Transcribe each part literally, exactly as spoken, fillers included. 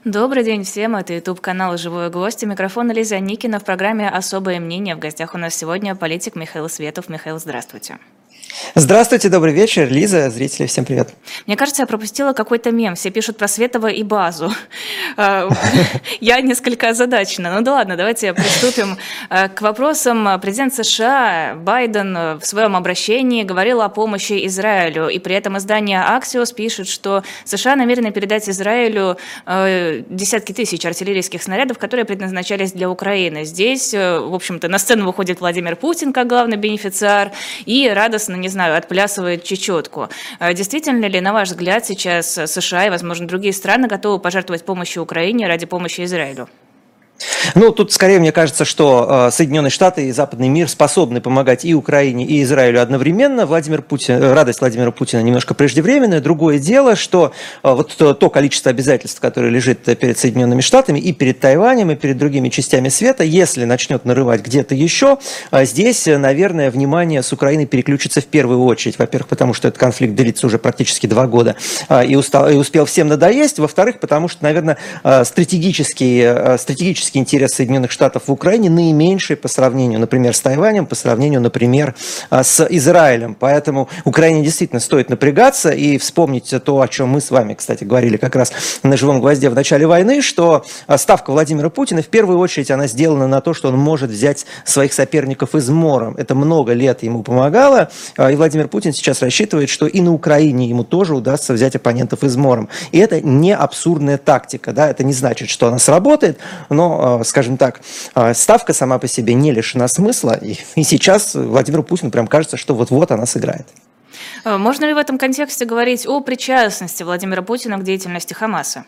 Добрый день всем, это ютуб-канал «Живой гвоздь», и микрофон Лиза Никина в программе «Особое мнение». В гостях у нас сегодня политик Михаил Светов. Михаил, здравствуйте. Здравствуйте, добрый вечер, Лиза, зрители, всем привет. Мне кажется, я пропустила какой-то мем, все пишут про Светова и базу. Я несколько озадачена. Ну да ладно, давайте приступим к вопросам. Президент США Байден в своем обращении говорил о помощи Израилю, и при этом издание Axios пишет, что США намерены передать Израилю десятки тысяч артиллерийских снарядов, которые предназначались для Украины. Здесь, в общем-то, на сцену выходит Владимир Путин как главный бенефициар и радостно, не знаю, отплясывает чечетку. Действительно ли, на ваш взгляд, сейчас США и, возможно, другие страны готовы пожертвовать помощью Украине ради помощи Израилю? Ну, тут скорее мне кажется, что Соединенные Штаты и западный мир способны помогать и Украине, и Израилю одновременно. Владимир Путин, радость Владимира Путина немножко преждевременная. Другое дело, что вот то, то количество обязательств, которое лежит перед Соединенными Штатами и перед Тайванем, и перед другими частями света, если начнет нарывать где-то еще, здесь, наверное, внимание с Украины переключится в первую очередь. Во-первых, потому что этот конфликт длится уже практически два года и, устал, и успел всем надоесть. Во-вторых, потому что, наверное, стратегический, стратегический интерес Соединенных Штатов в Украине наименьший по сравнению, например, с Тайванем, по сравнению, например, с Израилем. Поэтому Украине действительно стоит напрягаться и вспомнить то, о чем мы с вами, кстати, говорили как раз на «Живом гвозде» в начале войны, что ставка Владимира Путина в первую очередь она сделана на то, что он может взять своих соперников измором. Это много лет ему помогало, и Владимир Путин сейчас рассчитывает, что и на Украине ему тоже удастся взять оппонентов измором. И это не абсурдная тактика, да? Это не значит, что она сработает, но скажем так, ставка сама по себе не лишена смысла, и, и сейчас Владимиру Путину прям кажется, что вот-вот она сыграет. Можно ли в этом контексте говорить о причастности Владимира Путина к деятельности Хамаса?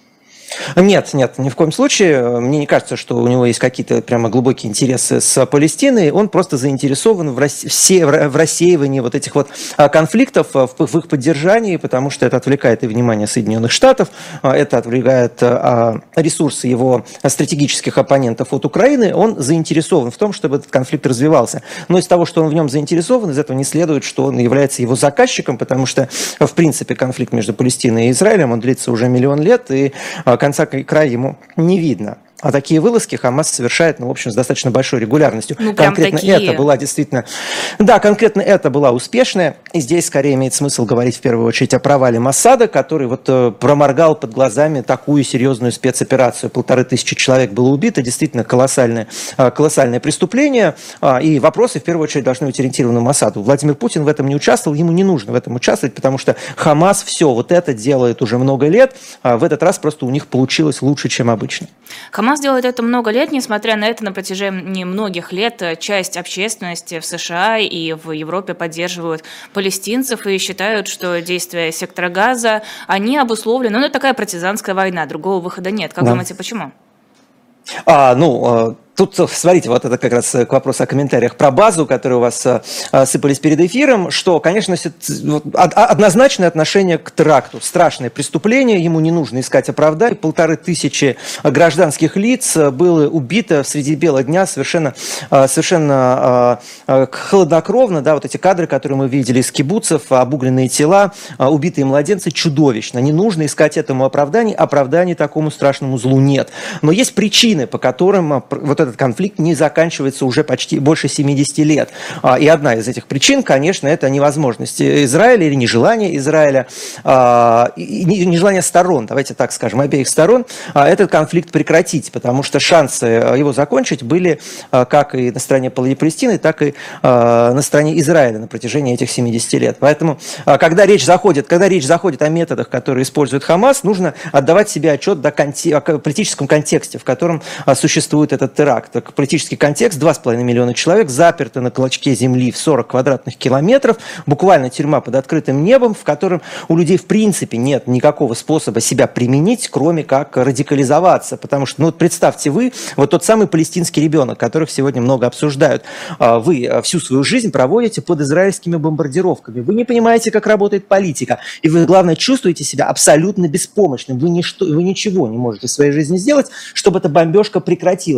Нет, нет, ни в коем случае. Мне не кажется, что у него есть какие-то прямо глубокие интересы с Палестиной. Он просто заинтересован в, рас... все... в рассеивании вот этих вот конфликтов, в их поддержании, потому что это отвлекает и внимание Соединенных Штатов, это отвлекает ресурсы его стратегических оппонентов от Украины. Он заинтересован в том, чтобы этот конфликт развивался. Но из того, что он в нем заинтересован, из этого не следует, что он является его заказчиком, потому что, в принципе, конфликт между Палестиной и Израилем, он длится уже миллион лет, и конца и края ему не видно. А такие вылазки Хамас совершает, ну, в общем, с достаточно большой регулярностью. Ну, конкретно такие. это была действительно... Да, конкретно это была успешная. И здесь скорее имеет смысл говорить в первую очередь о провале Моссада, который вот э, проморгал под глазами такую серьезную спецоперацию. Полторы тысячи человек было убито. Действительно колоссальное, э, колоссальное преступление. Э, и вопросы в первую очередь должны быть ориентированы на Моссаду. Владимир Путин в этом не участвовал. Ему не нужно в этом участвовать, потому что Хамас все вот это делает уже много лет. А в этот раз просто у них получилось лучше, чем обычно. Хамас делает это много лет, несмотря на это, на протяжении многих лет часть общественности в США и в Европе поддерживают палестинцев и считают, что действия сектора Газа, они обусловлены, ну, это такая партизанская война, другого выхода нет. Как да. думаете, почему? А, ну, тут, смотрите, вот это как раз к вопросу о комментариях про базу, которые у вас сыпались перед эфиром, что, конечно, однозначное отношение к теракту. Страшное преступление, ему не нужно искать оправдания. Полторы тысячи гражданских лиц было убито среди бела дня совершенно, совершенно хладнокровно. Да, вот эти кадры, которые мы видели из кибуцев, обугленные тела, убитые младенцы, чудовищно. Не нужно искать этому оправданий, оправданий такому страшному злу нет. Но есть причины, по которым вот этот конфликт не заканчивается уже почти больше семидесяти лет. И одна из этих причин, конечно, это невозможность Израиля или нежелание Израиля, нежелание сторон, давайте так скажем, обеих сторон, этот конфликт прекратить, потому что шансы его закончить были как и на стороне Палестины, так и на стороне Израиля на протяжении этих семидесяти лет. Поэтому, когда речь заходит, когда речь заходит о методах, которые использует Хамас, нужно отдавать себе отчет о политическом контексте, в котором существует этот теракт. Политический контекст: два с половиной миллиона человек заперты на клочке земли в сорок квадратных километров, буквально тюрьма под открытым небом, в котором у людей в принципе нет никакого способа себя применить, кроме как радикализоваться. Потому что, ну вот представьте вы, вот тот самый палестинский ребенок, которых сегодня много обсуждают, вы всю свою жизнь проводите под израильскими бомбардировками, вы не понимаете, как работает политика, и вы, главное, чувствуете себя абсолютно беспомощным, вы, ничто, вы ничего не можете в своей жизни сделать, чтобы эта бомбежка прекратилась. Ваши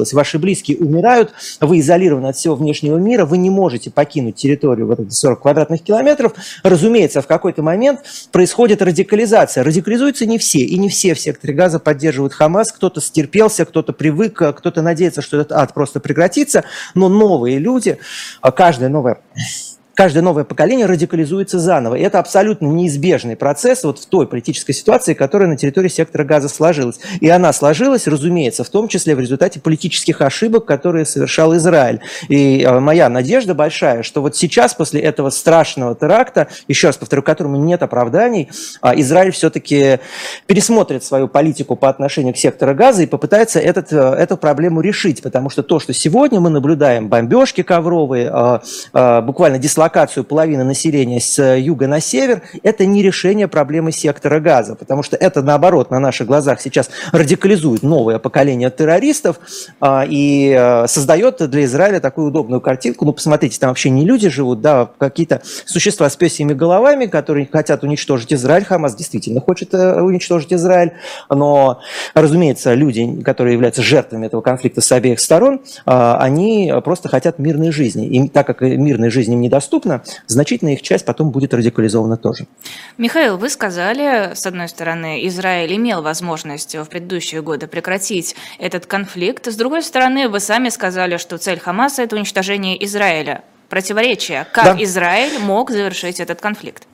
близкие умирают, вы изолированы от всего внешнего мира, вы не можете покинуть территорию вот эти сорок квадратных километров. Разумеется, в какой-то момент происходит радикализация. Радикализуются не все, и не все в секторе Газа поддерживают Хамас. Кто-то стерпелся, кто-то привык, кто-то надеется, что этот ад просто прекратится, но новые люди, каждая новая... Каждое новое поколение радикализуется заново. И это абсолютно неизбежный процесс вот в той политической ситуации, которая на территории сектора Газа сложилась. И она сложилась, разумеется, в том числе в результате политических ошибок, которые совершал Израиль. И моя надежда большая, что вот сейчас, после этого страшного теракта, еще раз повторю, которому нет оправданий, Израиль все-таки пересмотрит свою политику по отношению к сектору Газа и попытается этот, эту проблему решить. Потому что то, что сегодня мы наблюдаем, бомбежки ковровые, буквально дислокация, локацию половины населения с юга на север, это не решение проблемы сектора Газа, потому что это, наоборот, на наших глазах сейчас радикализует новое поколение террористов а, и а, создает для Израиля такую удобную картинку. Ну, посмотрите, там вообще не люди живут, да, какие-то существа с пёсьими головами, которые хотят уничтожить Израиль. Хамас действительно хочет а, уничтожить Израиль, но, разумеется, люди, которые являются жертвами этого конфликта с обеих сторон, а, они просто хотят мирной жизни. И так как мирной жизни им недоступна, значительная их часть потом будет радикализована тоже. Михаил, вы сказали, с одной стороны, Израиль имел возможность в предыдущие годы прекратить этот конфликт. С другой стороны, вы сами сказали, что цель Хамаса – это уничтожение Израиля. Противоречие. Как да. Израиль мог завершить этот конфликт?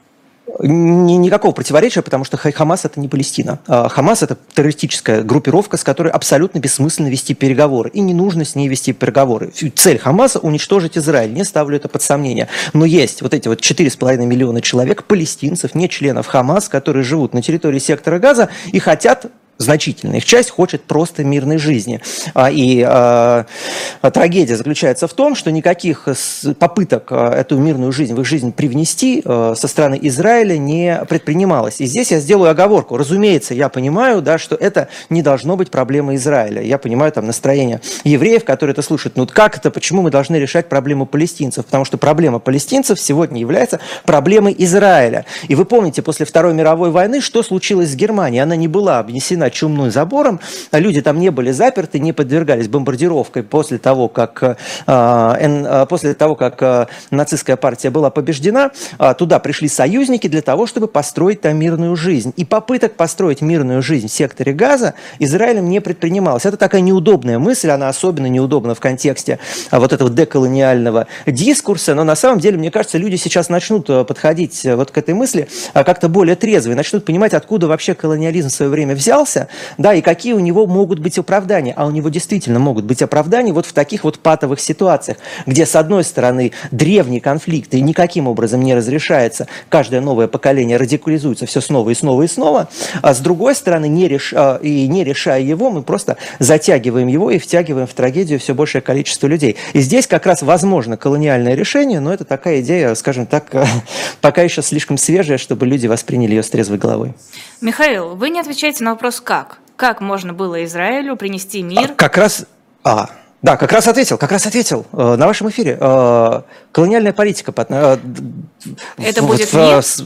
Никакого противоречия, потому что Хамас – это не Палестина. Хамас – это террористическая группировка, с которой абсолютно бессмысленно вести переговоры. И не нужно с ней вести переговоры. Цель Хамаса – уничтожить Израиль. Не ставлю это под сомнение. Но есть вот эти вот четыре с половиной миллиона человек, палестинцев, не членов Хамас, которые живут на территории сектора Газа и хотят... Значительная их часть хочет просто мирной жизни. И а, трагедия заключается в том, что никаких попыток эту мирную жизнь в их жизнь привнести а, со стороны Израиля не предпринималось. И здесь я сделаю оговорку. Разумеется, я понимаю, да, что это не должно быть проблемой Израиля. Я понимаю там настроение евреев, которые это слушают. Ну как это, почему мы должны решать проблему палестинцев? Потому что проблема палестинцев сегодня является проблемой Израиля. И вы помните, после Второй мировой войны, что случилось с Германией? Она не была обнесена чумным забором, люди там не были заперты, не подвергались бомбардировкой после того, как, э, после того, как э, нацистская партия была побеждена. Э, туда пришли союзники для того, чтобы построить там мирную жизнь. И попыток построить мирную жизнь в секторе Газа Израилем не предпринималось. Это такая неудобная мысль, она особенно неудобна в контексте э, вот этого деколониального дискурса, но на самом деле, мне кажется, люди сейчас начнут подходить вот к этой мысли э, как-то более трезво и начнут понимать, откуда вообще колониализм в свое время взялся, да, и какие у него могут быть оправдания. А у него действительно могут быть оправдания вот в таких вот патовых ситуациях, где, с одной стороны, древний конфликт и никаким образом не разрешается, каждое новое поколение радикализуется все снова и снова и снова, а с другой стороны, не реш... и не решая его, мы просто затягиваем его и втягиваем в трагедию все большее количество людей. И здесь как раз возможно колониальное решение, но это такая идея, скажем так, пока еще слишком свежая, чтобы люди восприняли ее с трезвой головой. Михаил, вы не отвечаете на вопрос «как?». Как можно было Израилю принести мир? А, как раз... А, да, как раз ответил, как раз ответил э, на вашем эфире. Э, колониальная политика... Э, это в, будет в, мир? В,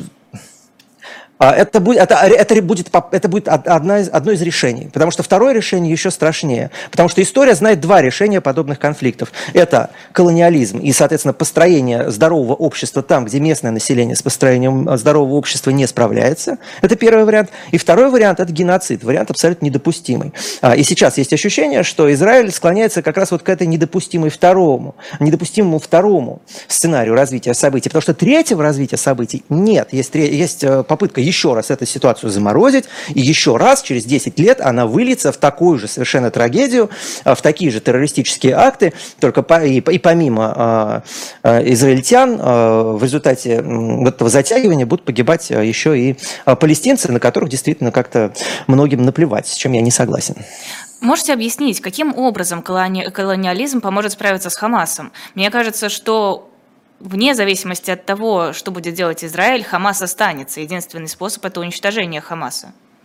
Это будет, это, это будет, это будет одна из, одно из решений, потому что второе решение еще страшнее, потому что история знает два решения подобных конфликтов. Это колониализм и, соответственно, построение здорового общества там, где местное население с построением здорового общества не справляется. Это первый вариант. И второй вариант – это геноцид, вариант абсолютно недопустимый. И сейчас есть ощущение, что Израиль склоняется как раз вот к этой недопустимой второму, недопустимому второму сценарию развития событий, потому что третьего развития событий нет. Есть, есть попытка еще раз эту ситуацию заморозить, и еще раз через десять лет она выльется в такую же совершенно трагедию, в такие же террористические акты, только по, и, и помимо э, израильтян э, в результате э, этого затягивания будут погибать еще и э, палестинцы, на которых действительно как-то многим наплевать, с чем я не согласен. Можете объяснить, каким образом колони... колониализм поможет справиться с Хамасом? Мне кажется, что вне зависимости от того, что будет делать Израиль, Хамас останется. Единственный способ – это уничтожение Хамаса.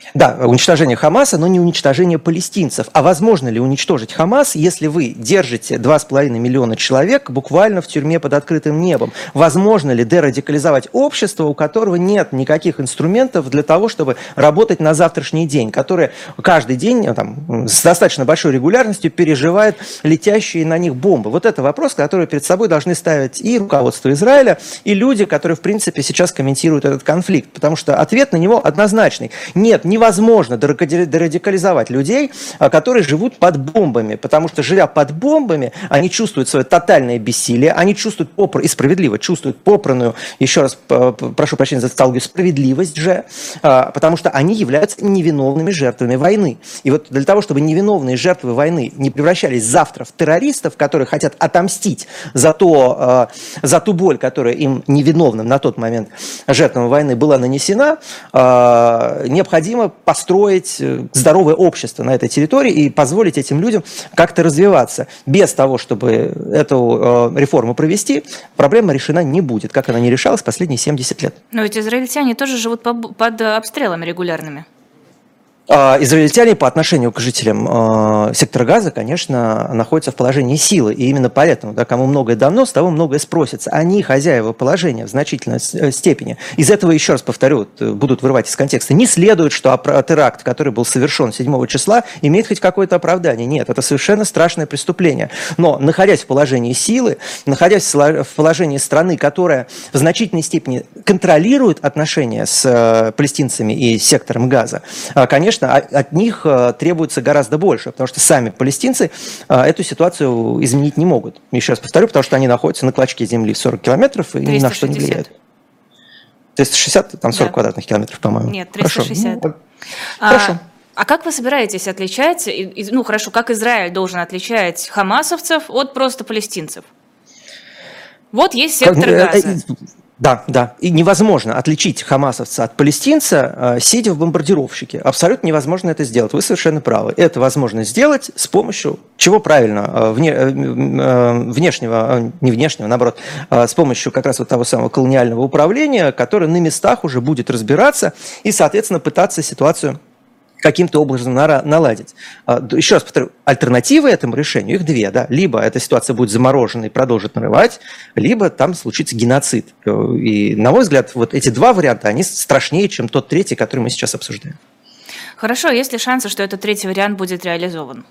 Да, уничтожение Хамаса, но не уничтожение палестинцев. А возможно ли уничтожить Хамас, если вы держите два с половиной миллиона человек буквально в тюрьме под открытым небом? Возможно ли дерадикализовать общество, у которого нет никаких инструментов для того, чтобы работать на завтрашний день, которое каждый день там, с достаточно большой регулярностью переживает летящие на них бомбы? Вот это вопрос, который перед собой должны ставить и руководство Израиля, и люди, которые, в принципе, сейчас комментируют этот конфликт. Потому что ответ на него однозначный. Нет, невозможно дерадикализовать людей, которые живут под бомбами, потому что, живя под бомбами, они чувствуют свое тотальное бессилие, они чувствуют, попр... и справедливо чувствуют попранную, еще раз прошу прощения за тавтологию, справедливость же, потому что они являются невиновными жертвами войны. И вот для того, чтобы невиновные жертвы войны не превращались завтра в террористов, которые хотят отомстить за, то, за ту боль, которая им невиновным на тот момент жертвам войны была нанесена, необходимо построить здоровое общество на этой территории и позволить этим людям как-то развиваться. Без того, чтобы эту реформу провести, проблема решена не будет, как она не решалась последние семьдесят лет. Но ведь израильтяне тоже живут под обстрелами регулярными. Израильтяне по отношению к жителям э, сектора Газа, конечно, находятся в положении силы. И именно поэтому, да, кому многое дано, с того многое спросится. Они хозяева положения в значительной степени. Из этого, еще раз повторю, будут вырывать из контекста. Не следует, что теракт, который был совершен седьмого числа, имеет хоть какое-то оправдание. Нет, это совершенно страшное преступление. Но, находясь в положении силы, находясь в положении страны, которая в значительной степени контролирует отношения с палестинцами и сектором Газа, конечно, от них требуется гораздо больше, потому что сами палестинцы эту ситуацию изменить не могут. Еще раз повторю, потому что они находятся на клочке земли в сорок километров и ни на что не влияют. триста шестьдесят, там сорок да. квадратных километров, по-моему. Нет, триста шестьдесят. Хорошо. А, хорошо. А как вы собираетесь отличать, ну хорошо, как Израиль должен отличать хамасовцев от просто палестинцев? Вот есть сектор Газа. Да, да. И невозможно отличить хамасовца от палестинца, сидя в бомбардировщике. Абсолютно невозможно это сделать. Вы совершенно правы. Это возможно сделать с помощью, чего правильно, вне, внешнего, не внешнего, наоборот, с помощью как раз вот того самого колониального управления, которое на местах уже будет разбираться и, соответственно, пытаться ситуацию каким-то образом наладить. Еще раз повторю, альтернативы этому решению, их две. Да? Либо эта ситуация будет заморожена и продолжит нарывать, либо там случится геноцид. И, на мой взгляд, вот эти два варианта, они страшнее, чем тот третий, который мы сейчас обсуждаем. Хорошо, есть ли шансы, что этот третий вариант будет реализован?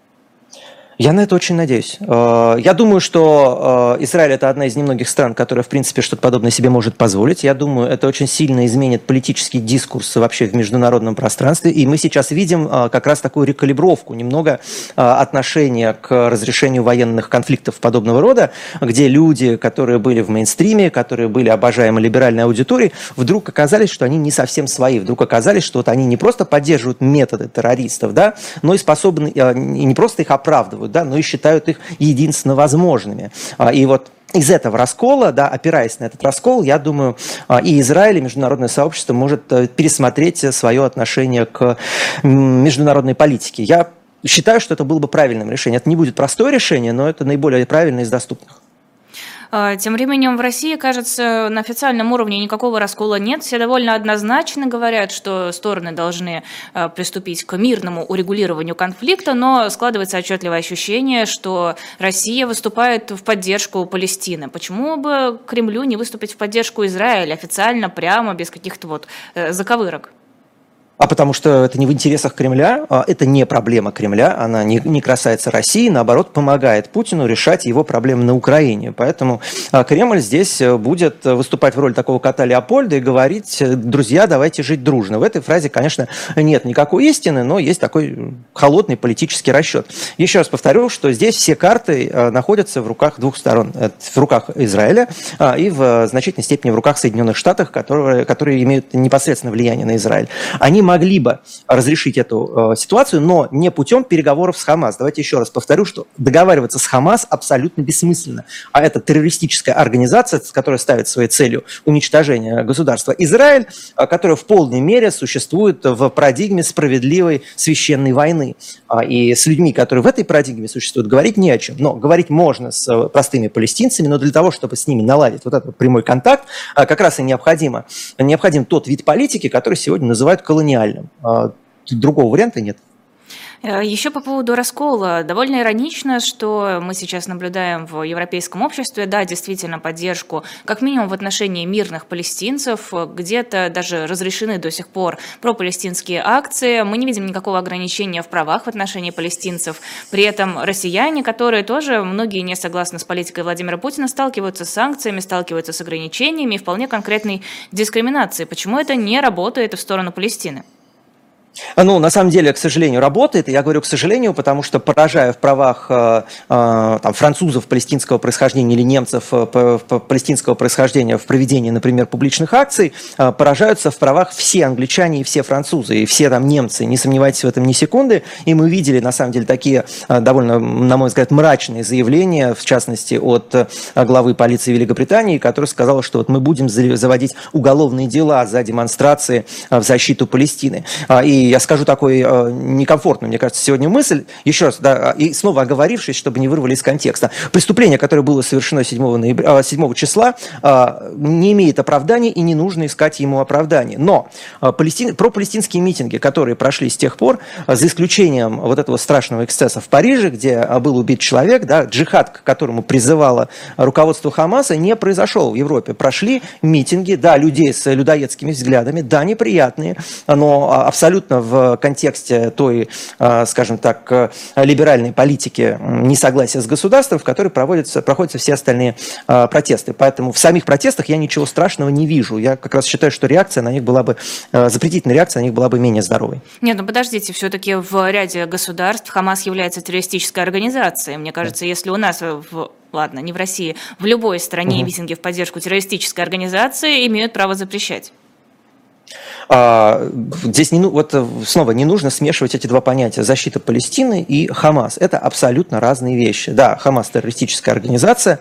Я на это очень надеюсь. Я думаю, что Израиль – это одна из немногих стран, которая, в принципе, что-то подобное себе может позволить. Я думаю, это очень сильно изменит политический дискурс вообще в международном пространстве. И мы сейчас видим как раз такую рекалибровку, немного отношения к разрешению военных конфликтов подобного рода, где люди, которые были в мейнстриме, которые были обожаемы либеральной аудиторией, вдруг оказались, что они не совсем свои. Вдруг оказались, что вот они не просто поддерживают методы террористов, да, но и способны, и не просто их оправдывают, да, но и считают их единственно возможными. И вот из этого раскола, да, опираясь на этот раскол, я думаю, и Израиль, и международное сообщество может пересмотреть свое отношение к международной политике. Я считаю, что это было бы правильным решением. Это не будет простое решение, но это наиболее правильное из доступных. Тем временем в России, кажется, на официальном уровне никакого раскола нет. Все довольно однозначно говорят, что стороны должны приступить к мирному урегулированию конфликта, но складывается отчетливое ощущение, что Россия выступает в поддержку Палестины. Почему бы Кремлю не выступить в поддержку Израиля официально, прямо, без каких-то вот заковырок? А потому что это не в интересах Кремля, это не проблема Кремля, она не, не касается России, наоборот, помогает Путину решать его проблемы на Украине. Поэтому Кремль здесь будет выступать в роли такого кота Леопольда и говорить: друзья, давайте жить дружно. В этой фразе, конечно, нет никакой истины, но есть такой холодный политический расчет. Еще раз повторю, что здесь все карты находятся в руках двух сторон. В руках Израиля и в значительной степени в руках Соединенных Штатов, которые, которые имеют непосредственное влияние на Израиль. Они могли бы разрешить эту э, ситуацию, но не путем переговоров с Хамас. Давайте еще раз повторю, что договариваться с Хамас абсолютно бессмысленно. А это террористическая организация, которая ставит своей целью уничтожение государства Израиль, э, которая в полной мере существует в парадигме справедливой священной войны. А, и с людьми, которые в этой парадигме существуют, говорить не о чем. Но говорить можно с простыми палестинцами, но для того, чтобы с ними наладить вот этот прямой контакт, э, как раз и необходимо, необходим тот вид политики, который сегодня называют колониальным. гениальным. Другого варианта нет. Еще по поводу раскола. Довольно иронично, что мы сейчас наблюдаем в европейском обществе, да, действительно, поддержку, как минимум в отношении мирных палестинцев, где-то даже разрешены до сих пор пропалестинские акции. Мы не видим никакого ограничения в правах в отношении палестинцев. При этом россияне, которые тоже, многие не согласны с политикой Владимира Путина, сталкиваются с санкциями, сталкиваются с ограничениями и вполне конкретной дискриминацией. Почему это не работает в сторону Палестины? Ну, на самом деле, к сожалению, работает. И я говорю, к сожалению, потому что, поражая в правах э, э, там, французов палестинского происхождения или немцев э, палестинского происхождения в проведении, например, публичных акций, э, поражаются в правах все англичане и все французы, и все там немцы. Не сомневайтесь в этом ни секунды. И мы видели, на самом деле, такие э, довольно, на мой взгляд, мрачные заявления, в частности, от э, главы полиции Великобритании, которая сказала, что вот мы будем заводить уголовные дела за демонстрации э, в защиту Палестины. Э, и я скажу такой э, некомфортную, мне кажется, сегодня мысль, еще раз, да, и снова оговорившись, чтобы не вырвали из контекста. Преступление, которое было совершено седьмого ноября, седьмого числа, э, не имеет оправдания и не нужно искать ему оправдание. Но э, палестин, пропалестинские митинги, которые прошли с тех пор, э, за исключением вот этого страшного эксцесса в Париже, где э, был убит человек, да, джихад, к которому призывало руководство Хамаса, не произошел в Европе. Прошли митинги, да, людей с людоедскими взглядами, да, неприятные, но абсолютно в контексте той, скажем так, либеральной политики несогласия с государством, в которой проводятся, проходятся все остальные протесты. Поэтому в самих протестах я ничего страшного не вижу. Я как раз считаю, что реакция на них была бы, запретительная реакция на них была бы менее здоровой. Нет, ну подождите, все-таки в ряде государств Хамас является террористической организацией. Мне кажется, если у нас в ладно, не в России, в любой стране угу. митинги в поддержку террористической организации имеют право запрещать. Здесь не, вот снова не нужно смешивать эти два понятия: защита Палестины и Хамас. Это абсолютно разные вещи. Да, Хамас террористическая организация,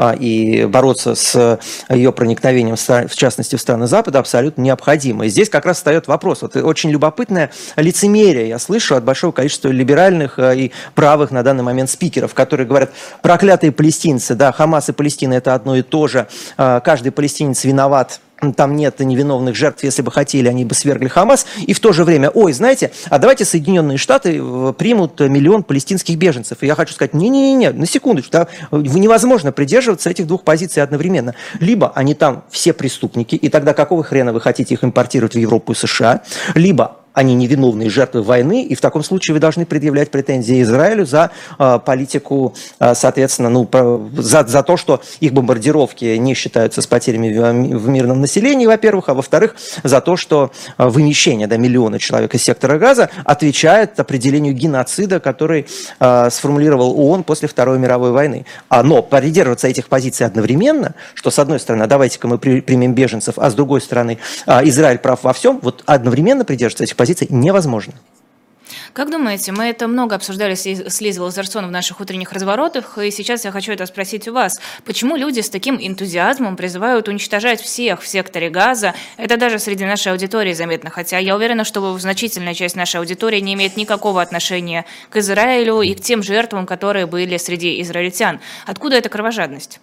и бороться с ее проникновением, в частности, в страны Запада, абсолютно необходимо. И здесь как раз встает вопрос. Вот очень любопытное лицемерие я слышу от большого количества либеральных и правых на данный момент спикеров, которые говорят: проклятые палестинцы, да, Хамас и Палестина — это одно и то же, каждый палестинец виноват, там нет невиновных жертв, если бы хотели, они бы свергли Хамас. И в то же время, ой, знаете, а давайте Соединенные Штаты примут миллион палестинских беженцев. И я хочу сказать, не-не-не, на секундочку, да, невозможно придерживаться этих двух позиций одновременно. Либо они там все преступники, и тогда какого хрена вы хотите их импортировать в Европу и США, либо они невиновные жертвы войны, и в таком случае вы должны предъявлять претензии Израилю за э, политику, э, соответственно, ну, за, за то, что их бомбардировки не считаются с потерями в, в мирном населении, во-первых, а во-вторых, за то, что э, вымещение до миллиона человек из сектора Газа отвечает определению геноцида, который э, сформулировал ООН после Второй мировой войны. А, но придерживаться этих позиций одновременно, что с одной стороны, давайте-ка мы при, примем беженцев, а с другой стороны, э, Израиль прав во всем, вот одновременно придерживаться этих позиций невозможно. Как думаете, мы это много обсуждали с Лизой Лазарсон в наших утренних разворотах, и сейчас я хочу это спросить у вас. Почему люди с таким энтузиазмом призывают уничтожать всех в секторе Газа? Это даже среди нашей аудитории заметно, хотя я уверена, что значительная часть нашей аудитории не имеет никакого отношения к Израилю и к тем жертвам, которые были среди израильтян. Откуда эта кровожадность?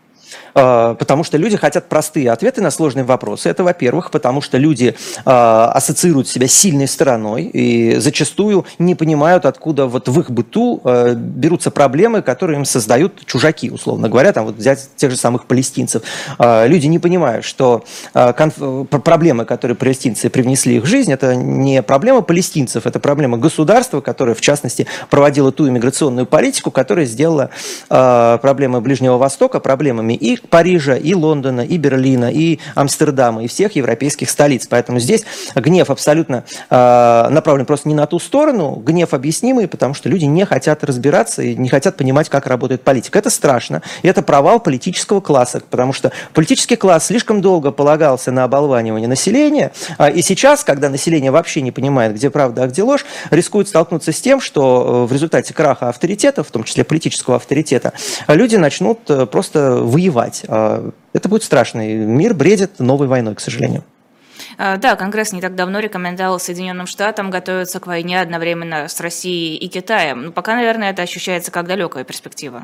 Потому что люди хотят простые ответы на сложные вопросы. Это, во-первых, потому что люди э, ассоциируют себя с сильной стороной и зачастую не понимают, откуда вот в их быту э, берутся проблемы, которые им создают чужаки, условно говоря, там вот взять тех же самых палестинцев. Э, люди не понимают, что э, конф... проблемы, которые палестинцы привнесли в их жизнь, это не проблема палестинцев, это проблема государства, которое, в частности, проводило ту иммиграционную политику, которая сделала э, проблемы Ближнего Востока проблемами и Парижа, и Лондона, и Берлина, и Амстердама, и всех европейских столиц. Поэтому здесь гнев абсолютно э, направлен просто не на ту сторону, гнев объяснимый, потому что люди не хотят разбираться и не хотят понимать, как работает политика. Это страшно, и это провал политического класса, потому что политический класс слишком долго полагался на оболванивание населения, э, и сейчас, когда население вообще не понимает, где правда, а где ложь, рискует столкнуться с тем, что в результате краха авторитета, в том числе политического авторитета, люди начнут просто воевать. Это будет страшный. Мир бредит новой войной, к сожалению. Да, Конгресс не так давно рекомендовал Соединенным Штатам готовиться к войне одновременно с Россией и Китаем. Но пока, наверное, это ощущается как далекая перспектива.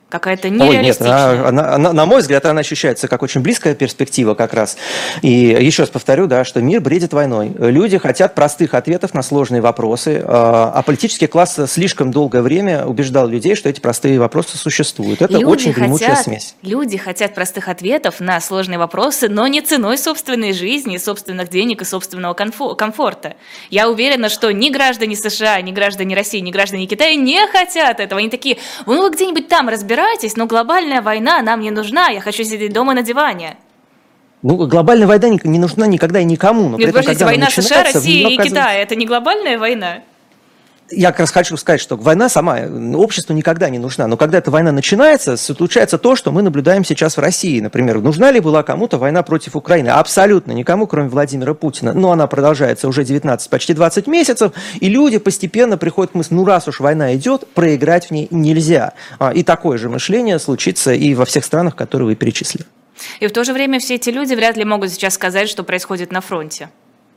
Какая-то Ой, нет, нереалистичная. она, она- она- на мой взгляд, она ощущается как очень близкая перспектива как раз. И еще раз повторю, да, что мир бредит войной. Люди хотят простых ответов на сложные вопросы, а а политический класс слишком долгое время убеждал людей, что эти простые вопросы существуют. Это Люди очень гремучая хотят, смесь. люди хотят простых ответов на сложные вопросы, но не ценой собственной жизни, собственных денег и собственного конфо- комфорта. Я уверена, что ни граждане США, ни граждане России, ни граждане Китая не хотят этого. Они такие, ну вы где-нибудь там разбирайтесь, но глобальная война нам не нужна, я хочу сидеть дома на диване. Ну, глобальная война не не нужна никогда и никому. Но при Нет, этом, подождите, когда она война США, начинается, в России неё и оказывается- Китая, это не глобальная война? Я как раз хочу сказать, что война сама э, обществу никогда не нужна. Но когда эта война начинается, случается то, что мы наблюдаем сейчас в России. Например, нужна ли была кому-то война против Украины? Абсолютно никому, кроме Владимира Путина. Но она продолжается уже девятнадцать, почти двадцать месяцев, и люди постепенно приходят к мысли, ну раз уж война идет, проиграть в ней нельзя. А, И такое же мышление случится и во всех странах, которые вы перечислили. И в то же время все эти люди вряд ли могут сейчас сказать, что происходит на фронте.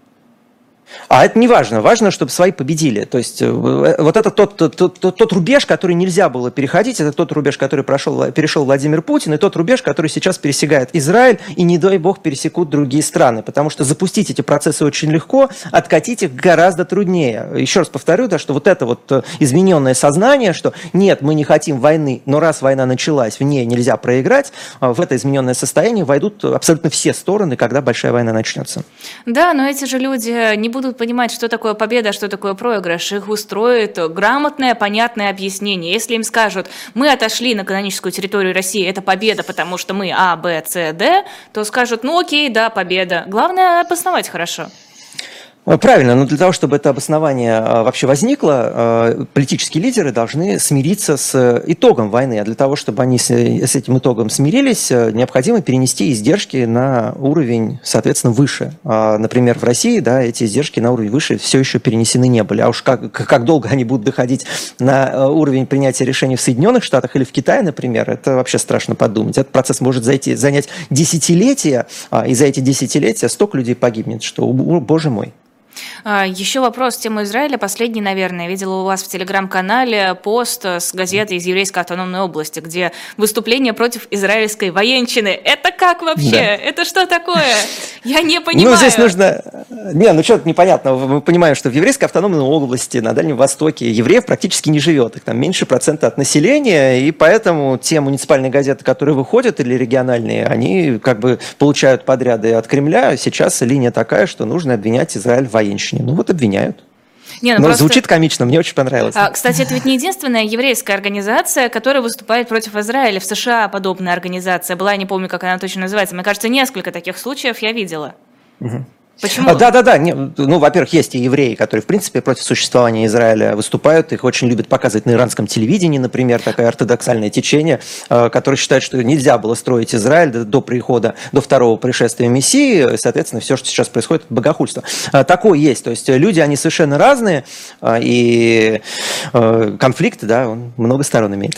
А это не важно. Важно, чтобы свои победили. То есть э, вот это тот, тот, тот, тот- тот рубеж, который нельзя было переходить, это тот рубеж, который прошел, перешел Владимир Путин, и тот рубеж, который сейчас пересекает Израиль, и не дай бог пересекут другие страны. Потому что запустить эти процессы очень легко, откатить их гораздо труднее. Еще раз повторю, да, что вот это вот э, измененное сознание, что нет, мы не хотим войны, но раз война началась, в ней нельзя проиграть, э, в это измененное состояние войдут абсолютно все стороны, когда большая война начнется. Да, но эти же люди не будут понимать, что такое победа, что такое проигрыш. Их устроит грамотное, понятное объяснение. Если им скажут, мы отошли на каноническую территорию России, это победа, потому что мы А, Б, С, Д, то скажут, ну окей, да, победа. Главное обосновать хорошо. Правильно, но для того, чтобы это обоснование а, вообще возникло, а, политические лидеры должны смириться с итогом войны. А для того, чтобы они с, с этим итогом смирились, а, необходимо перенести издержки на уровень, соответственно, выше. А, Например, в России, да, эти издержки на уровень выше все еще перенесены не были. А уж как, как долго они будут доходить на а, уровень принятия решений в Соединенных Штатах или в Китае, например, это вообще страшно подумать. Этот процесс может зайти, занять десятилетия, а, и за эти десятилетия столько людей погибнет, что, о, боже мой. А, Еще вопрос в тему Израиля. Последний, наверное. Я видела у вас в телеграм-канале пост с газеты из Еврейской автономной области, где выступление против израильской военщины. Это как вообще? Да. Это что такое? Я не понимаю. Ну, здесь нужно... Не, ну что-то непонятно. Мы понимаем, что в Еврейской автономной области на Дальнем Востоке евреев практически не живет. Их там меньше процента от населения, и поэтому те муниципальные газеты, которые выходят, или региональные, они как бы получают подряды от Кремля. Сейчас линия такая, что нужно обвинять Израиль в военщине. Ну вот обвиняют. Не, ну Но просто- звучит комично, мне очень понравилось. А, Кстати, это ведь не единственная еврейская организация, которая выступает против Израиля. В США подобная организация была, я не помню, как она точно называется. Мне кажется, несколько таких случаев я видела. Почему? А, Да-да-да, не, ну, во-первых, есть и евреи, которые, в принципе, против существования Израиля выступают, их очень любят показывать на иранском телевидении, например, такое ортодоксальное течение, э, которое считает, что нельзя было строить Израиль до, до прихода, до второго пришествия Мессии, и, соответственно, все, что сейчас происходит, это богохульство. А, Такое есть, то есть люди, они совершенно разные, а, и э, конфликт, да, он много сторон имеет.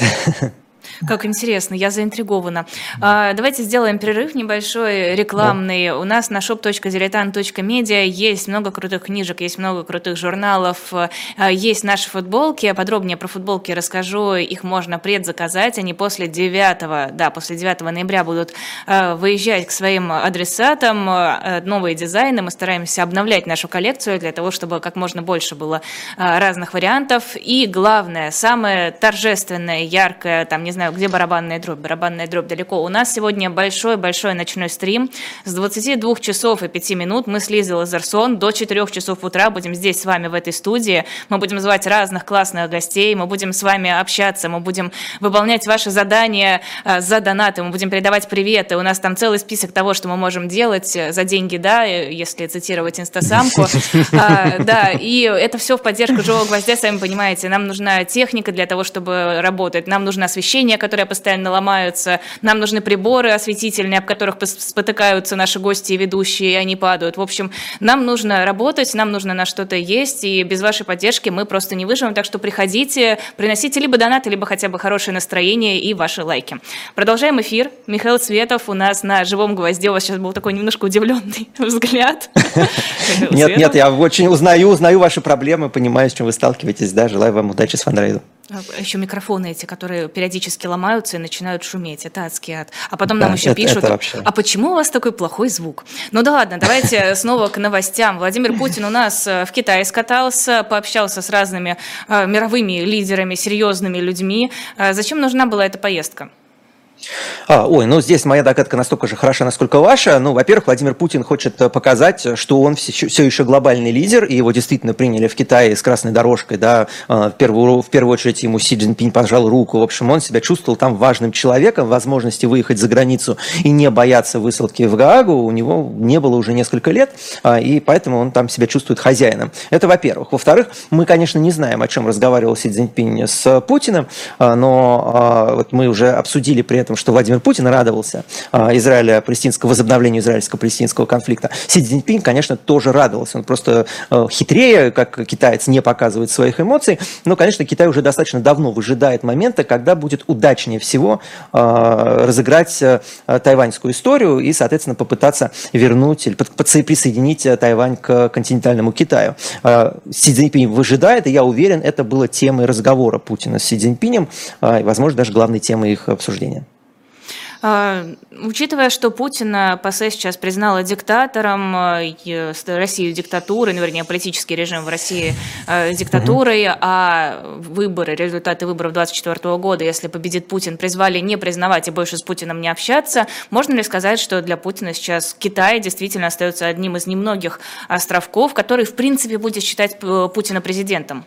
Как интересно, я заинтригована. А, давайте сделаем перерыв небольшой, рекламный. Да. У нас на shop точка diletant точка media есть много крутых книжек, есть много крутых журналов, есть наши футболки. Подробнее про футболки расскажу. Их можно предзаказать. Они после девятого, да, после девятого ноября будут выезжать к своим адресатам. Новые дизайны. Мы стараемся обновлять нашу коллекцию для того, чтобы как можно больше было разных вариантов. И главное, самое торжественное, яркое, там, не знаю, где барабанная дробь, барабанная дробь далеко. У нас сегодня большой-большой ночной стрим. С двадцати двух часов и пяти минут мы с Лизой Лазарсон до четырёх часов утра будем здесь с вами в этой студии. Мы будем звать разных классных гостей, мы будем с вами общаться, мы будем выполнять ваши задания а, за донаты, мы будем передавать приветы. У нас там целый список того, что мы можем делать за деньги, да, если цитировать инстасамку. А, да, и это все в поддержку «Живого гвоздя», сами понимаете. Нам нужна техника для того, чтобы работать, нам нужно освещение, которые постоянно ломаются. Нам нужны приборы осветительные, об которых спотыкаются наши гости и ведущие, и они падают. В общем, нам нужно работать, нам нужно на что-то есть, и без вашей поддержки мы просто не выживем. Так что приходите, приносите либо донаты, либо хотя бы хорошее настроение и ваши лайки. Продолжаем эфир. Михаил Цветов у нас на «Живом гвозде». У вас сейчас был такой немножко удивленный взгляд. Нет, нет, я очень узнаю, узнаю ваши проблемы, понимаю, с чем вы сталкиваетесь. Да, желаю вам удачи с фандрейзом. Еще микрофоны эти, которые периодически ломаются и начинают шуметь. Это адский ад. А потом да, нам еще это, пишут, это вообще... а почему у вас такой плохой звук? Ну да ладно, давайте снова к новостям. Владимир Путин у нас в Китае скатался, пообщался с разными э, мировыми лидерами, серьезными людьми. Э, зачем нужна была эта поездка? А, ой, ну здесь моя догадка настолько же хороша, насколько ваша. Ну, во-первых, Владимир Путин хочет показать, что он все, все еще глобальный лидер, и его действительно приняли в Китае с красной дорожкой, да, в первую, в первую очередь ему Си Цзиньпинь пожал руку. В общем, он себя чувствовал там важным человеком, возможности выехать за границу и не бояться высылки в Гаагу у него не было уже несколько лет, и поэтому он там себя чувствует хозяином. Это во-первых. Во-вторых, мы, конечно, не знаем, о чем разговаривал Си Цзиньпинь с Путиным, но вот мы уже обсудили при этом, что Владимир Путин радовался израило-палестинского, возобновлению израильско-палестинского конфликта. Си Цзиньпинь, конечно, тоже радовался. Он просто хитрее, как китаец, не показывает своих эмоций. Но, конечно, Китай уже достаточно давно выжидает момента, когда будет удачнее всего разыграть тайваньскую историю и, соответственно, попытаться вернуть или присоединить Тайвань к континентальному Китаю. Си Цзиньпинь выжидает, и я уверен, это было темой разговора Путина с Си Цзиньпинем, и, возможно, даже главной темой их обсуждения. Учитывая, что Путин ПАСЕ сейчас признала диктатором, Россию диктатурой, ну, вернее, политический режим в России диктатурой, uh-huh. а выборы, результаты выборов двадцать четвёртого года, если победит Путин, призвали не признавать и больше с Путиным не общаться, можно ли сказать, что для Путина сейчас Китай действительно остается одним из немногих островков, который, в принципе, будет считать Путина президентом?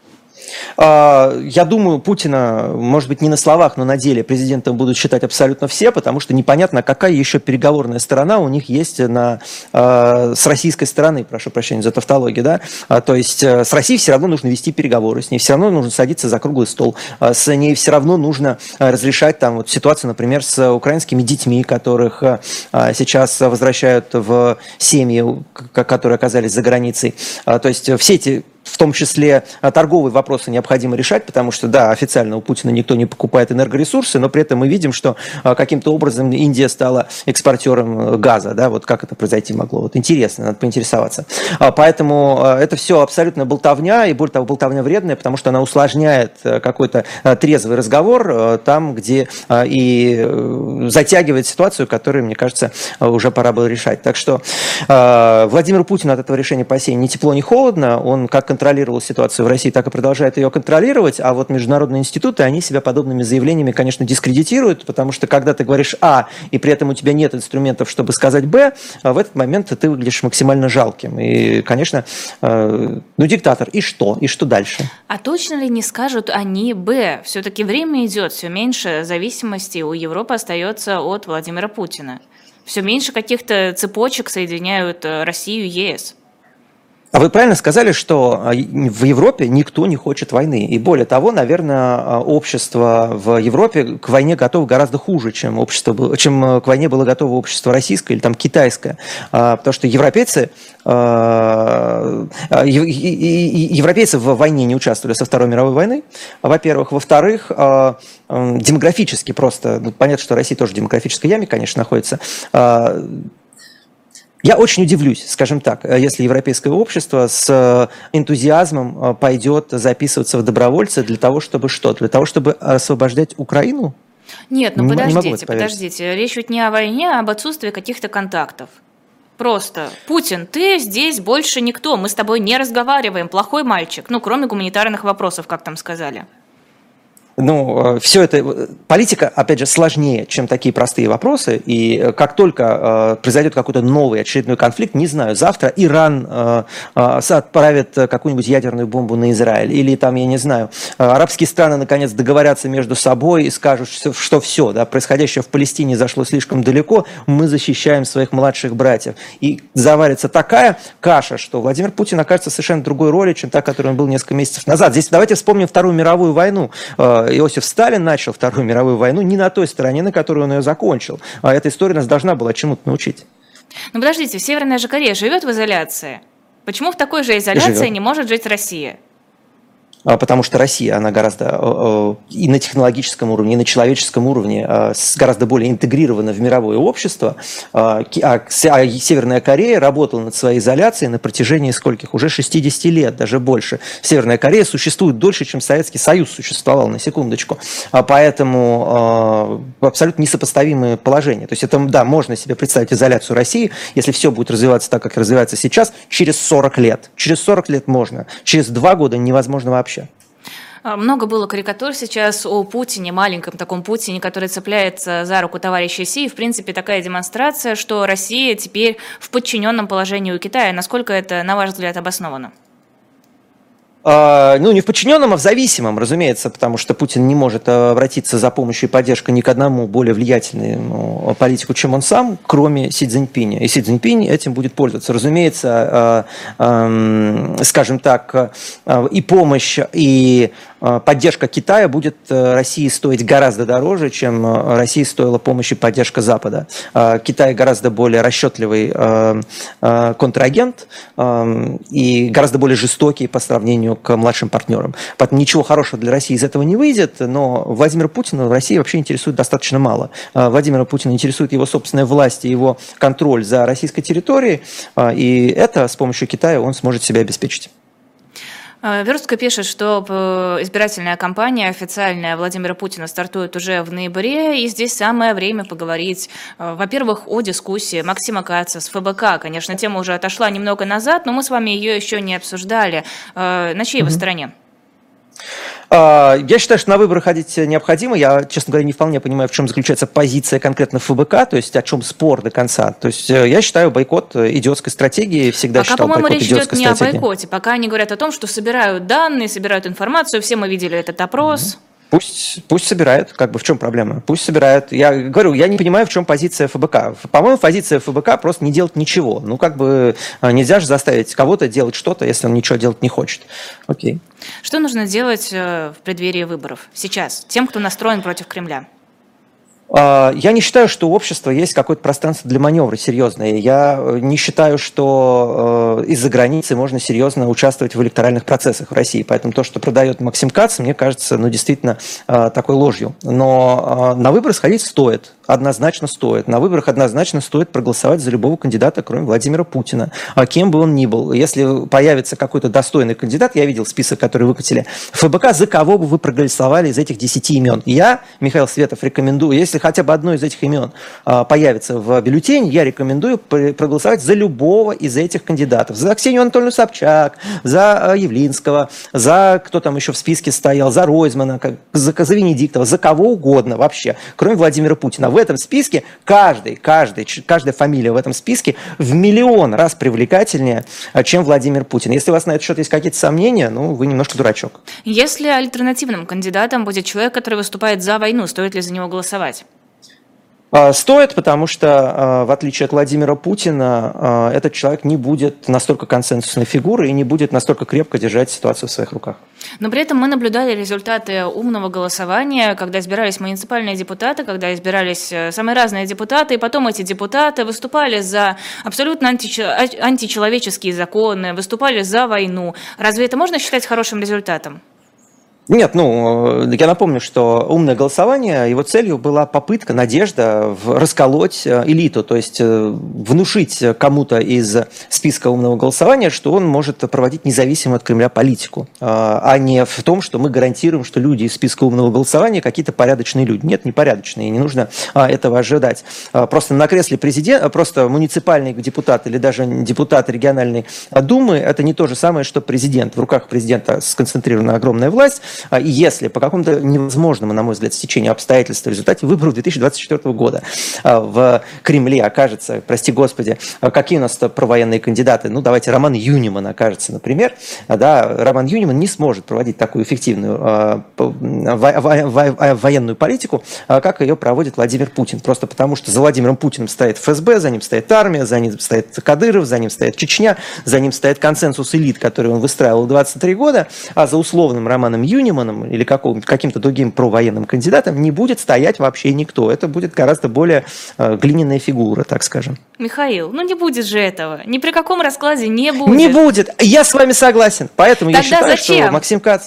Я думаю, Путина, может быть, не на словах, но на деле президентом будут считать абсолютно все, потому что непонятно, какая еще переговорная сторона у них есть на, с российской стороны, прошу прощения за тавтологию, да, то есть с Россией все равно нужно вести переговоры, с ней все равно нужно садиться за круглый стол, с ней все равно нужно разрешать там вот ситуацию, например, с украинскими детьми, которых сейчас возвращают в семьи, которые оказались за границей, то есть все эти, в том числе торговые вопросы необходимо решать, потому что, да, официально у Путина никто не покупает энергоресурсы, но при этом мы видим, что каким-то образом Индия стала экспортером газа, да, вот как это произойти могло. Вот интересно, надо поинтересоваться. Поэтому это все абсолютно болтовня, и более того, болтовня вредная, потому что она усложняет какой-то трезвый разговор там, где и затягивает ситуацию, которую, мне кажется, уже пора было решать. Так что Владимиру Путину от этого решения ПАСЕ ни тепло, ни холодно, он как контролировал ситуацию в России, так и продолжает ее контролировать, а вот международные институты, они себя подобными заявлениями, конечно, дискредитируют, потому что когда ты говоришь А, и при этом у тебя нет инструментов, чтобы сказать Б, в этот момент ты выглядишь максимально жалким. И, конечно, ну, диктатор, и что? И что дальше? А точно ли не скажут они Б? Все-таки время идет, все меньше зависимости у Европы остается от Владимира Путина. Все меньше каких-то цепочек соединяют Россию и ЕС. А вы правильно сказали, что в Европе никто не хочет войны. И более того, наверное, общество в Европе к войне готово гораздо хуже, чем, общество, чем к войне было готово общество российское или там китайское. Потому что европейцы, европейцы в войне не участвовали со Второй мировой войны, во-первых. Во-вторых, демографически просто, понятно, что Россия тоже в демографической яме, конечно, находится. Я очень удивлюсь, скажем так, если европейское общество с энтузиазмом пойдет записываться в добровольцы для того, чтобы что? Для того, чтобы освобождать Украину? Нет, ну не, подождите, не подождите. Речь ведь не о войне, а об отсутствии каких-то контактов. Просто, Путин, ты здесь больше никто, мы с тобой не разговариваем, плохой мальчик. Ну, кроме гуманитарных вопросов, как там сказали. Ну, все это, политика, опять же, сложнее, чем такие простые вопросы, и как только э, произойдет какой-то новый очередной конфликт, не знаю, завтра Иран э, э, отправит какую-нибудь ядерную бомбу на Израиль, или там, я не знаю, арабские страны наконец договорятся между собой и скажут, что, что все, да, происходящее в Палестине зашло слишком далеко, мы защищаем своих младших братьев. И заварится такая каша, что Владимир Путин окажется в совершенно другой роли, чем та, которой он был несколько месяцев назад. Здесь давайте вспомним Вторую мировую войну. Иосиф Сталин начал Вторую мировую войну не на той стороне, на которой он ее закончил. А эта история нас должна была чему-то научить. Ну подождите, Северная же Корея живет в изоляции. Почему в такой же изоляции Живет. не может жить Россия? потому что Россия, она гораздо и на технологическом уровне, и на человеческом уровне гораздо более интегрирована в мировое общество, а Северная Корея работала над своей изоляцией на протяжении скольких? Уже шестидесяти лет, даже больше. Северная Корея существует дольше, чем Советский Союз существовал, на секундочку. Поэтому абсолютно несопоставимые положения. То есть это, да, можно себе представить изоляцию России, если все будет развиваться так, как развивается сейчас, через сорок лет. Через сорок лет можно. Через два года невозможно вообще. Много было карикатур сейчас о Путине, маленьком таком Путине, который цепляется за руку товарища Си. И, в принципе, такая демонстрация, что Россия теперь в подчиненном положении у Китая. Насколько это, на ваш взгляд, обосновано? Ну, не в подчиненном, а в зависимом, разумеется, потому что Путин не может обратиться за помощью и поддержкой ни к одному более влиятельному политику, чем он сам, кроме Си Цзиньпиня. И Си Цзиньпинь этим будет пользоваться. Разумеется, скажем так, и помощь, и поддержка Китая будет России стоить гораздо дороже, чем России стоила помощь и поддержка Запада. Китай гораздо более расчетливый контрагент и гораздо более жестокий по сравнению к младшим партнерам. Поэтому ничего хорошего для России из этого не выйдет, но Владимира Путина в России вообще интересует достаточно мало. Владимира Путина интересует его собственная власть и его контроль за российской территорией, и это с помощью Китая он сможет себя обеспечить. Верстка пишет, что избирательная кампания официальная Владимира Путина стартует уже в ноябре, и здесь самое время поговорить, во-первых, о дискуссии Максима Каца с эф бэ ка. Конечно, тема уже отошла немного назад, но мы с вами ее еще не обсуждали. На чьей вы стороне? Я считаю, что на выборы ходить необходимо. Я, честно говоря, не вполне понимаю, в чем заключается позиция конкретно эф бэ ка, то есть о чем спор до конца. То есть я считаю, бойкот идиотской стратегии, всегда пока, считал бойкот идиотской стратегией. Пока, по-моему, речь идет не о бойкоте, пока они говорят о том, что собирают данные, собирают информацию, все мы видели этот опрос. Mm-hmm. Пусть, пусть собирают, как бы в чем проблема? Пусть собирают. Я говорю, я не понимаю, в чем позиция эф бэ ка. По-моему, позиция эф бэ ка просто не делать ничего. Ну, как бы нельзя же заставить кого-то делать что-то, если он ничего делать не хочет. Окей. Что нужно делать в преддверии выборов сейчас тем, кто настроен против Кремля? Я не считаю, что у общества есть какое-то пространство для маневра серьезное. Я не считаю, что из-за границы можно серьезно участвовать в электоральных процессах в России. Поэтому то, что продает Максим Кац, мне кажется, ну, действительно такой ложью. Но на выборы сходить стоит. Однозначно стоит. На выборах однозначно стоит проголосовать за любого кандидата, кроме Владимира Путина. А кем бы он ни был. Если появится какой-то достойный кандидат, я видел список, который выкатили, эф бэ ка, за кого бы вы проголосовали из этих десяти имен? Я, Михаил Светов, рекомендую, если хотя бы одно из этих имен появится в бюллетене, я рекомендую проголосовать за любого из этих кандидатов. За Ксению Анатольевну Собчак, за Явлинского, за кто там еще в списке стоял, за Ройзмана, за, за Венедиктова, за кого угодно вообще, кроме Владимира Путина. В этом списке каждый, каждый, каждая фамилия в этом списке в миллион раз привлекательнее, чем Владимир Путин. Если у вас на этот счет есть какие-то сомнения, ну, вы немножко дурачок. Если альтернативным кандидатом будет человек, который выступает за войну, стоит ли за него голосовать? Стоит, потому что, в отличие от Владимира Путина, этот человек не будет настолько консенсусной фигурой и не будет настолько крепко держать ситуацию в своих руках. Но при этом мы наблюдали результаты умного голосования, когда избирались муниципальные депутаты, когда избирались самые разные депутаты, и потом эти депутаты выступали за абсолютно античеловеческие законы, выступали за войну. Разве это можно считать хорошим результатом? Нет, ну, я напомню, что умное голосование, его целью была попытка, надежда расколоть элиту, то есть внушить кому-то из списка умного голосования, что он может проводить независимую от Кремля политику, а не в том, что мы гарантируем, что люди из списка умного голосования какие-то порядочные люди. Нет, не порядочные, не нужно этого ожидать. Просто на кресле президента, просто муниципальный депутат или даже депутат региональной думы, это не то же самое, что президент. В руках президента сконцентрирована огромная власть. И если по какому-то невозможному, на мой взгляд, стечению обстоятельств в результате выборов две тысячи двадцать четвёртого года в Кремле окажется, прости господи, какие у нас провоенные кандидаты, ну давайте Роман Юниман окажется, например, да, Роман Юниман не сможет проводить такую эффективную военную политику, как ее проводит Владимир Путин, просто потому что за Владимиром Путиным стоит эф эс бэ, за ним стоит армия, за ним стоит Кадыров, за ним стоит Чечня, за ним стоит консенсус элит, который он выстраивал двадцать три года, а за условным Романом Юниманом или каким-то другим провоенным кандидатом не будет стоять вообще никто. Это будет гораздо более э, глиняная фигура, так скажем. Михаил, ну не будет же этого. Ни при каком раскладе не будет. Не будет. Я с вами согласен. Поэтому Тогда я считаю, зачем? что Максим Кац...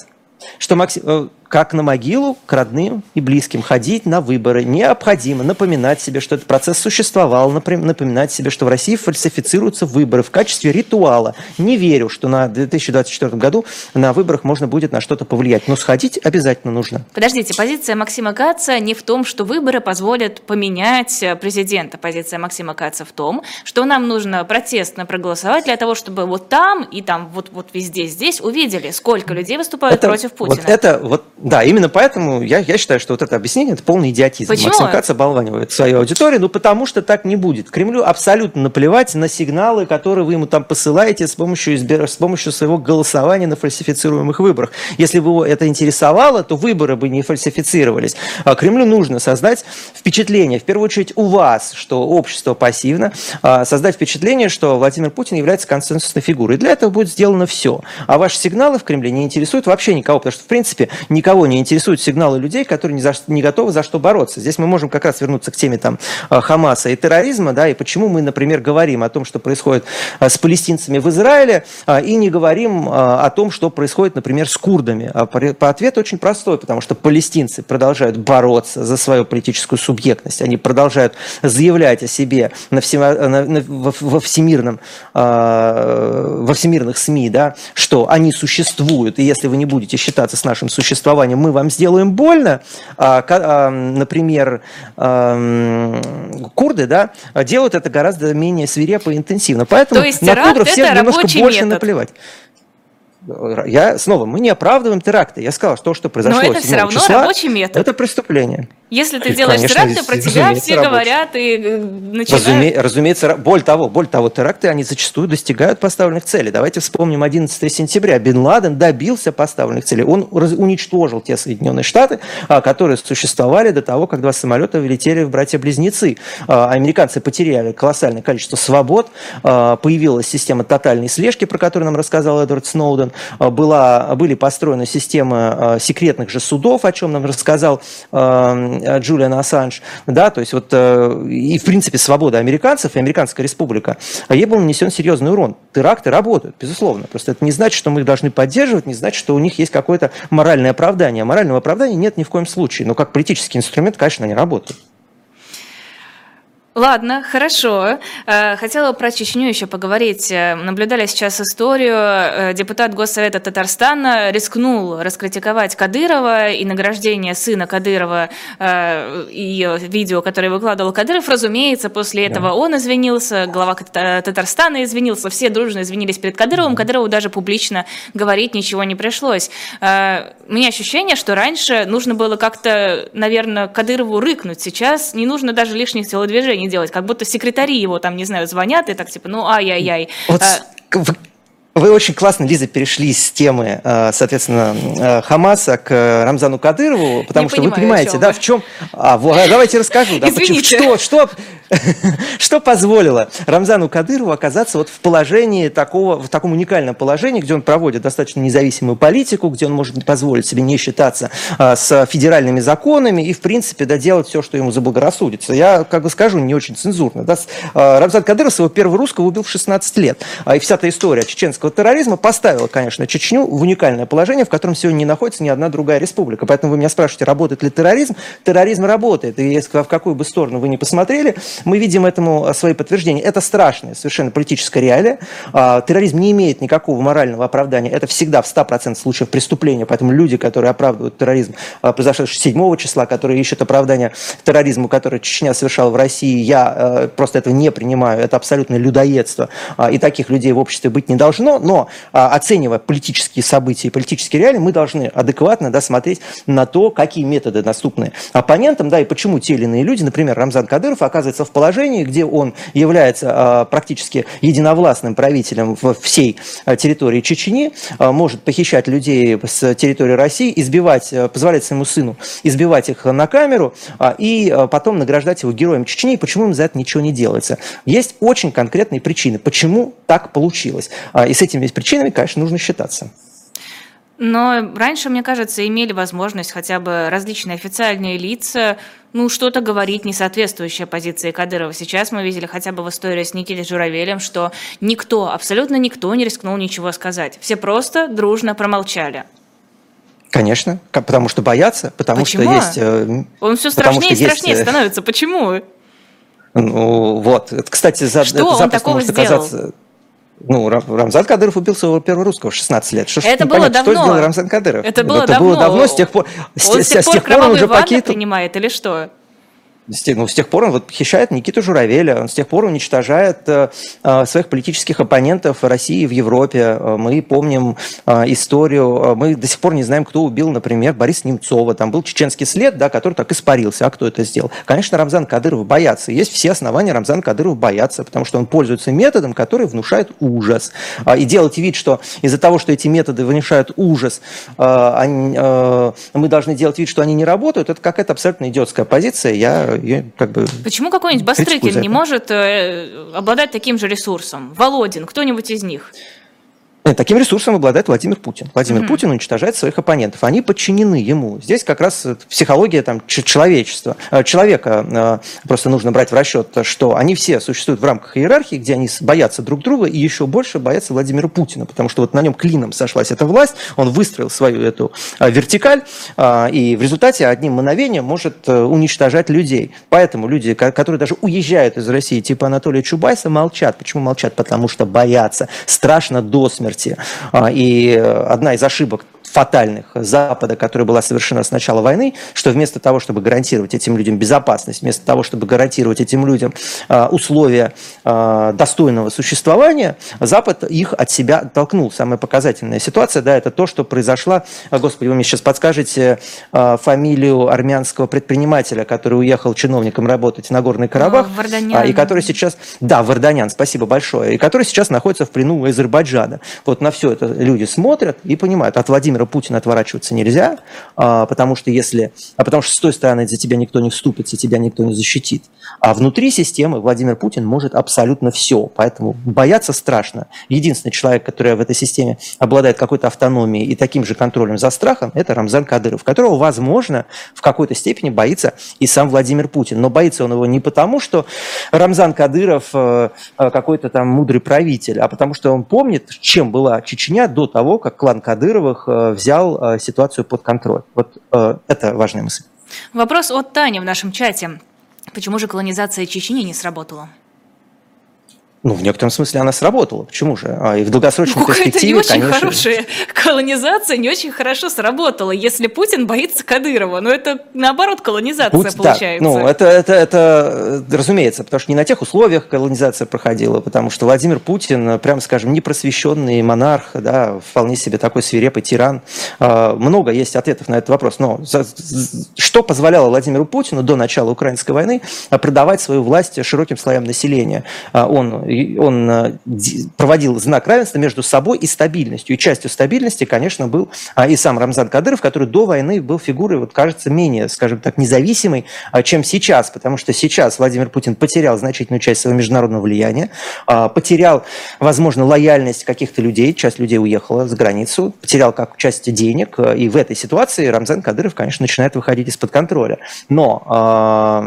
что Максим... как на могилу к родным и близким ходить на выборы. Необходимо напоминать себе, что этот процесс существовал, напоминать себе, что в России фальсифицируются выборы в качестве ритуала. Не верю, что на две тысячи двадцать четвёртом году на выборах можно будет на что-то повлиять. Но сходить обязательно нужно. Подождите, позиция Максима Каца не в том, что выборы позволят поменять президента. Позиция Максима Каца в том, что нам нужно протестно проголосовать для того, чтобы вот там и там, вот, вот везде здесь увидели, сколько людей выступают это, против Путина. Вот это, вот Да, именно поэтому я, я считаю, что вот это объяснение – это полный идиотизм. Почему? Максим Кац оболванивает свою аудиторию, ну потому что так не будет. Кремлю абсолютно наплевать на сигналы, которые вы ему там посылаете с помощью, избир... с помощью своего голосования на фальсифицируемых выборах. Если бы его это интересовало, то выборы бы не фальсифицировались. А Кремлю нужно создать впечатление, в первую очередь у вас, что общество пассивно, создать впечатление, что Владимир Путин является консенсусной фигурой. И для этого будет сделано все. А ваши сигналы в Кремле не интересуют вообще никого, потому что, в принципе, никого не интересуют сигналы людей, которые не, за, не готовы за что бороться. Здесь мы можем как раз вернуться к теме там, Хамаса и терроризма, да, и почему мы, например, говорим о том, что происходит с палестинцами в Израиле, и не говорим о том, что происходит, например, с курдами. По ответ очень простой, потому что палестинцы продолжают бороться за свою политическую субъектность, они продолжают заявлять о себе на все, на, на, во, во, всемирном, во всемирных СМИ, да, что они существуют, и если вы не будете считаться с нашим существованием, мы вам сделаем больно, например, курды, да, делают это гораздо менее свирепо и интенсивно. Поэтому То есть на курдов всем немножко больше метод. наплевать. Я снова, мы не оправдываем теракты. Я сказал, что то, что произошло Но это все равно числа, рабочий метод. Это преступление. Если ты делаешь Конечно, теракты, про тебя все рабочий. говорят и начинают... Разуме, разумеется, более того, более того, теракты, они зачастую достигают поставленных целей. Давайте вспомним одиннадцатого сентября. Бен Ладен добился поставленных целей. Он раз, уничтожил те Соединенные Штаты, которые существовали до того, как два самолета влетели в братья-близнецы. Американцы потеряли колоссальное количество свобод. Появилась система тотальной слежки, про которую нам рассказал Эдвард Сноуден. Была, были построены системы секретных же судов, о чем нам рассказал Джулиан Ассанж, да, то есть вот и в принципе свобода американцев и Американская республика, ей был нанесен серьезный урон. Теракты работают, безусловно, просто это не значит, что мы их должны поддерживать, не значит, что у них есть какое-то моральное оправдание. Морального оправдания нет ни в коем случае, но как политический инструмент, конечно, они работают. Ладно, хорошо. Хотела про Чечню еще поговорить. Наблюдали сейчас историю. Депутат Госсовета Татарстана рискнул раскритиковать Кадырова и награждение сына Кадырова и видео, которое выкладывал Кадыров. Разумеется, после этого да. он извинился, глава Татарстана извинился, все дружно извинились перед Кадыровым. Кадырову даже публично говорить ничего не пришлось. У меня ощущение, что раньше нужно было как-то, наверное, Кадырову рыкнуть. Сейчас не нужно даже лишних телодвижений делать, как будто секретари его там, не знаю, звонят и так типа, ну ай-яй-яй. Вот, а... Вы очень классно, Лиза, перешли с темы, соответственно, Хамаса к Рамзану Кадырову, потому не что понимаю, вы понимаете, да, в чем... А, вот, давайте расскажу, да, почему, что, что, что позволило Рамзану Кадырову оказаться вот в положении такого, в таком уникальном положении, где он проводит достаточно независимую политику, где он может позволить себе не считаться а, с федеральными законами и, в принципе, да, делать все, что ему заблагорассудится. Я, как бы скажу, не очень цензурно. Да, Рамзан Кадыров своего первого русского убил в шестнадцать лет. А, и вся эта история чеченского терроризма поставила, конечно, Чечню в уникальное положение, в котором сегодня не находится ни одна другая республика. Поэтому вы меня спрашиваете, работает ли терроризм? Терроризм работает. И если в какую бы сторону вы ни посмотрели, мы видим этому свои подтверждения. Это страшная совершенно политическая реалия. Терроризм не имеет никакого морального оправдания. Это всегда в ста процентах случаев преступления. Поэтому люди, которые оправдывают терроризм, произошедший седьмого числа, которые ищут оправдания терроризму, который Чечня совершала в России, я просто этого не принимаю. Это абсолютное людоедство. И таких людей в обществе быть не должно. Но, оценивая политические события и политические реалии, мы должны адекватно, да, смотреть на то, какие методы доступны оппонентам, да, и почему те или иные люди, например, Рамзан Кадыров, оказывается в положении, где он является а, практически единовластным правителем в всей а, территории Чечни, а, может похищать людей с территории России, избивать, а, позволять своему сыну избивать их на камеру а, и а, потом награждать его героем Чечни, и почему им за это ничего не делается. Есть очень конкретные причины, почему так получилось. А, и с этими причинами, конечно, нужно считаться. Но раньше, мне кажется, имели возможность хотя бы различные официальные лица, ну, что-то говорить, не соответствующее позиции Кадырова. Сейчас мы видели хотя бы в истории с Никитой Журавелем, что никто, абсолютно никто не рискнул ничего сказать. Все просто дружно промолчали. Конечно, потому что боятся, потому Почему? что есть... Он все страшнее и страшнее есть... становится. Почему? Ну, вот. Кстати, за, что он такого может сделал? Оказаться... Ну, Рамзан Кадыров убил своего первого русского в шестнадцать лет. Что, это было понятно, давно. Что сделал Рамзан Кадыров? Это было это давно. Было давно. С тех пор, он с, с тех пор, пор он уже покинул... принимает или что? Ну, с тех пор он вот похищает Никиту Журавеля, он с тех пор уничтожает э, своих политических оппонентов в России и в Европе. Мы помним э, историю, мы до сих пор не знаем, кто убил, например, Бориса Немцова. Там был чеченский след, да, который так испарился. А кто это сделал? Конечно, Рамзан Кадыров боятся. Есть все основания Рамзана Кадырова бояться, потому что он пользуется методом, который внушает ужас. И делать вид, что из-за того, что эти методы внушают ужас, э, они, э, мы должны делать вид, что они не работают, это какая-то абсолютно идиотская позиция. Я Я, как бы, Почему какой-нибудь Бастрыкин не может э, обладать таким же ресурсом? Володин, кто-нибудь из них? Нет, таким ресурсом обладает Владимир Путин. Владимир mm-hmm. Путин уничтожает своих оппонентов. Они подчинены ему. Здесь как раз психология там, человечества. Человека просто нужно брать в расчет, что они все существуют в рамках иерархии, где они боятся друг друга и еще больше боятся Владимира Путина, потому что вот на нем клином сошлась эта власть, он выстроил свою эту вертикаль, и в результате одним мгновением может уничтожать людей. Поэтому люди, которые даже уезжают из России, типа Анатолия Чубайса, молчат. Почему молчат? Потому что боятся. Страшно до смерти. И одна из ошибок фатальных Запада, которая была совершена с начала войны, что вместо того, чтобы гарантировать этим людям безопасность, вместо того, чтобы гарантировать этим людям условия достойного существования, Запад их от себя оттолкнул. Самая показательная ситуация, да, это то, что произошло, господи, вы мне сейчас подскажете фамилию армянского предпринимателя, который уехал чиновником работать в Нагорный Карабах, Варданян. И который сейчас, да, Варданян, спасибо большое, и который сейчас находится в плену у Азербайджана. Вот на все это люди смотрят и понимают, от Владимира Путина отворачиваться нельзя, потому что если, а потому что с той стороны за тебя никто не вступится, тебя никто не защитит. А внутри системы Владимир Путин может абсолютно все, поэтому бояться страшно. Единственный человек, который в этой системе обладает какой-то автономией и таким же контролем за страхом, это Рамзан Кадыров, которого, возможно, в какой-то степени боится и сам Владимир Путин. Но боится он его не потому, что Рамзан Кадыров какой-то там мудрый правитель, а потому что он помнит, чем была Чечня до того, как клан Кадыровых взял ситуацию под контроль. Вот э, это важная мысль. Вопрос от Тани в нашем чате. Почему же колонизация Чечни не сработала? Ну, в некотором смысле она сработала. Почему же? А и в долгосрочной ну, перспективе, это не очень конечно... хорошая колонизация, не очень хорошо сработала, если Путин боится Кадырова. Но это, наоборот, колонизация Путь, получается. Да, ну, это, это, это, разумеется, потому что не на тех условиях колонизация проходила, потому что Владимир Путин, прямо скажем, непросвещенный монарх, да, вполне себе такой свирепый тиран. Много есть ответов на этот вопрос. Но что позволяло Владимиру Путину до начала украинской войны продавать свою власть широким слоям населения? Он он проводил знак равенства между собой и стабильностью. И частью стабильности, конечно, был и сам Рамзан Кадыров, который до войны был фигурой, вот, кажется, менее, скажем так, независимой, чем сейчас. Потому что сейчас Владимир Путин потерял значительную часть своего международного влияния, потерял, возможно, лояльность каких-то людей, часть людей уехала за границу, потерял как часть денег. И в этой ситуации Рамзан Кадыров, конечно, начинает выходить из-под контроля. Но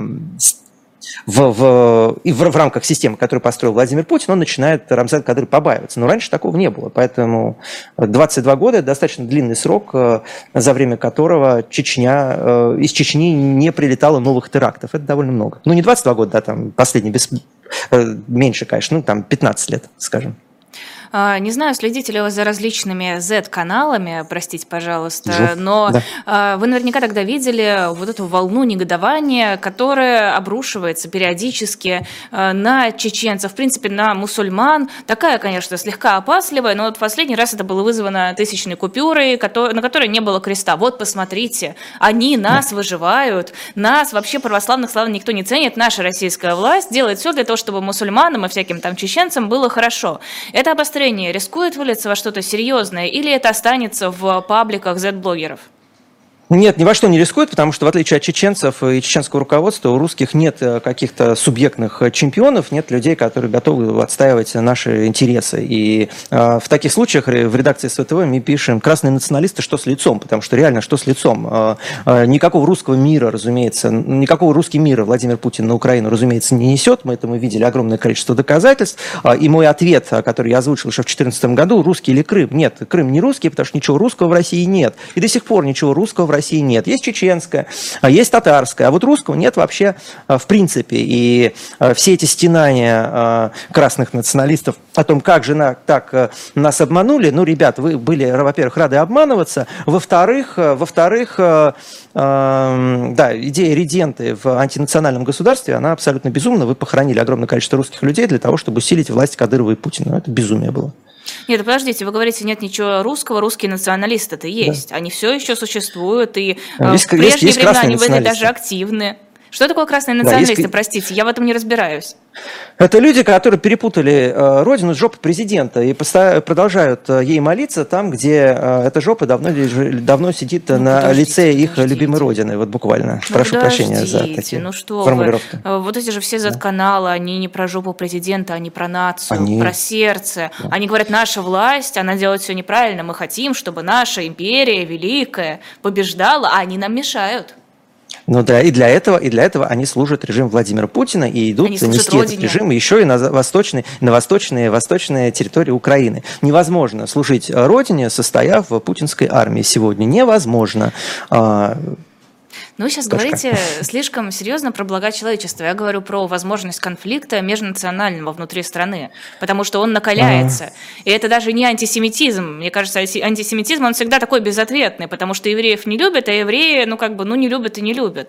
В, в, и в, в рамках системы, которую построил Владимир Путин, он начинает Рамзан Кадыров побаиваться. Но раньше такого не было. Поэтому двадцать два года – это достаточно длинный срок, за время которого Чечня, из Чечни не прилетало новых терактов. Это довольно много. Ну, не двадцать два года, да, там последний, без, меньше, конечно, ну, там пятнадцать лет, скажем. Не знаю, следите ли вы за различными зет-каналами, простите, пожалуйста, Жух, но да. Вы наверняка тогда видели вот эту волну негодования, которая обрушивается периодически на чеченцев, в принципе, на мусульман. Такая, конечно, слегка опасливая, но вот в последний раз это было вызвано тысячной купюрой, на которой не было креста. Вот, посмотрите, они нас да. выживают, нас вообще православных, слава, никто не ценит, наша российская власть делает все для того, чтобы мусульманам и всяким там чеченцам было хорошо. Это обострение рискует вылиться во что-то серьезное, или это останется в пабликах зет-блогеров? Нет, ни во что не рискует, потому что в отличие от чеченцев и чеченского руководства, у русских нет каких-то субъектных чемпионов, нет людей, которые готовы отстаивать наши интересы. И э, в таких случаях в редакции СВТВ мы пишем «красные националисты, что с лицом?», потому что реально что с лицом? Э, э, никакого русского мира, разумеется, никакого русский мира Владимир Путин на Украину, разумеется, не несет. Мы это мы видели огромное количество доказательств. Э, и мой ответ, который я озвучил еще в две тысячи четырнадцатом году, русский или Крым? Нет, Крым не русский, потому что ничего русского в России нет. И до сих пор ничего русского в России нет. Есть чеченская, есть татарская, а вот русского нет вообще в принципе. И все эти стенания красных националистов о том, как же на, так нас обманули, ну, ребят, вы были, во-первых, рады обманываться, во-вторых, во-вторых, да, идея реденты в антинациональном государстве, она абсолютно безумна. Вы похоронили огромное количество русских людей для того, чтобы усилить власть Кадырова и Путина. Это безумие было. Нет, подождите, вы говорите, нет ничего русского, русские националисты-то есть. Да. Они все еще существуют, и есть, в прежние есть, есть времена они были даже активны. Что такое красные националисты, да, есть... простите, я в этом не разбираюсь. Это люди, которые перепутали э, родину с жопой президента и поста- продолжают э, ей молиться там, где э, эта жопа давно, давно сидит ну, на лице их подождите. любимой родины, вот буквально. Ну, Прошу прощения за такие ну, что формулировки. Вы, вот эти же все Z-каналы, они не про жопу президента, они про нацию, они... про сердце. Да. Они говорят, наша власть, она делает все неправильно, мы хотим, чтобы наша империя великая побеждала, а они нам мешают. Ну да, и для этого, и для этого они служат режиму Владимира Путина и идут нести этот режим еще и на восточные, на восточные, восточные территории Украины. Невозможно служить родине, состояв в путинской армии сегодня. Невозможно. Ну, вы сейчас Точка. говорите слишком серьезно про блага человечества. Я говорю про возможность конфликта межнационального внутри страны, потому что он накаляется. А-а-а. И это даже не антисемитизм. Мне кажется, антисемитизм, он всегда такой безответный, потому что евреев не любят, а евреи, ну, как бы, ну, не любят и не любят.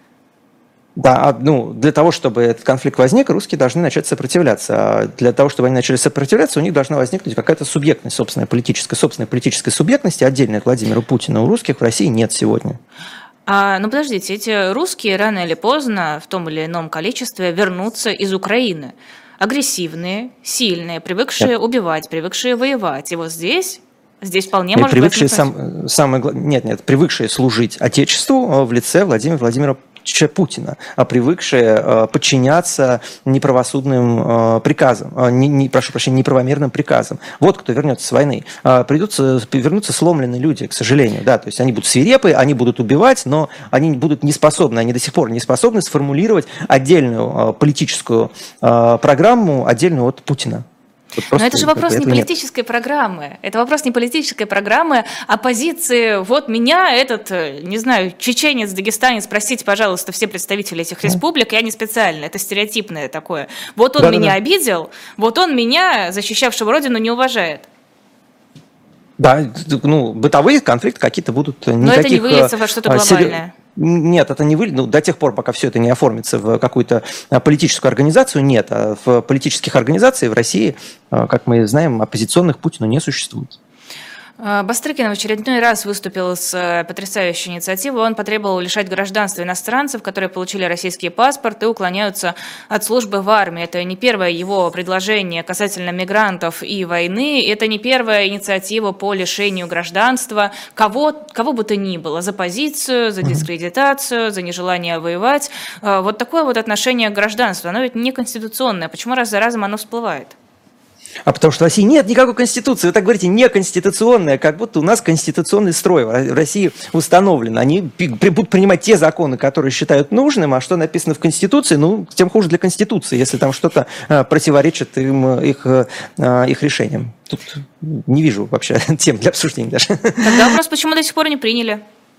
Да, ну, для того, чтобы этот конфликт возник, русские должны начать сопротивляться. А для того, чтобы они начали сопротивляться, у них должна возникнуть какая-то субъектность, собственная политическая, собственная политической субъектности, отдельная от Владимира Путина. У русских в России нет сегодня. А, ну, подождите, эти русские рано или поздно в том или ином количестве вернутся из Украины. Агрессивные, сильные, привыкшие Нет. убивать, привыкшие воевать. И вот здесь, здесь вполне и может привыкшие сам, самое, нет, нет, привыкшие служить Отечеству в лице Владимира Владимировича Путина, а привыкшие подчиняться неправосудным приказам, не, не, прошу прощения, неправомерным приказам. Вот кто вернется с войны. Придутся, вернутся сломленные люди, к сожалению. Да, то есть они будут свирепы, они будут убивать, но они будут не способны, они до сих пор не способны сформулировать отдельную политическую программу, отдельную от Путина. Вот Но это же вопрос не политической нет. программы. Это вопрос не политической программы, а позиции. Вот меня этот, не знаю, чеченец, дагестанец, простите, пожалуйста, все представители этих республик, я не специально, это стереотипное такое. Вот он да, меня да. обидел, вот он меня, защищавшего родину, не уважает. Да, ну, бытовые конфликты какие-то будут. Но это не выльется во что-то глобальное. Нет, это не выльется, ну, до тех пор, пока все это не оформится в какую-то политическую организацию, нет. А в политических организациях в России, как мы знаем, оппозиционных Путину не существует. Бастрыкин в очередной раз выступил с потрясающей инициативой. Он потребовал лишать гражданства иностранцев, которые получили российский паспорт и уклоняются от службы в армии. Это не первое его предложение касательно мигрантов и войны. Это не первая инициатива по лишению гражданства кого, кого бы то ни было. За позицию, за дискредитацию, за нежелание воевать. Вот такое вот отношение к гражданству. Оно ведь не конституционное. Почему раз за разом оно всплывает? А потому что в России нет никакой конституции. Вы так говорите, неконституционная, как будто у нас конституционный строй в России установлен. Они будут принимать те законы, которые считают нужным, а что написано в Конституции, ну, тем хуже для Конституции, если там что-то противоречит им, их, их решениям. Тут не вижу вообще тем для обсуждения даже. Тогда вопрос, почему до сих пор не приняли?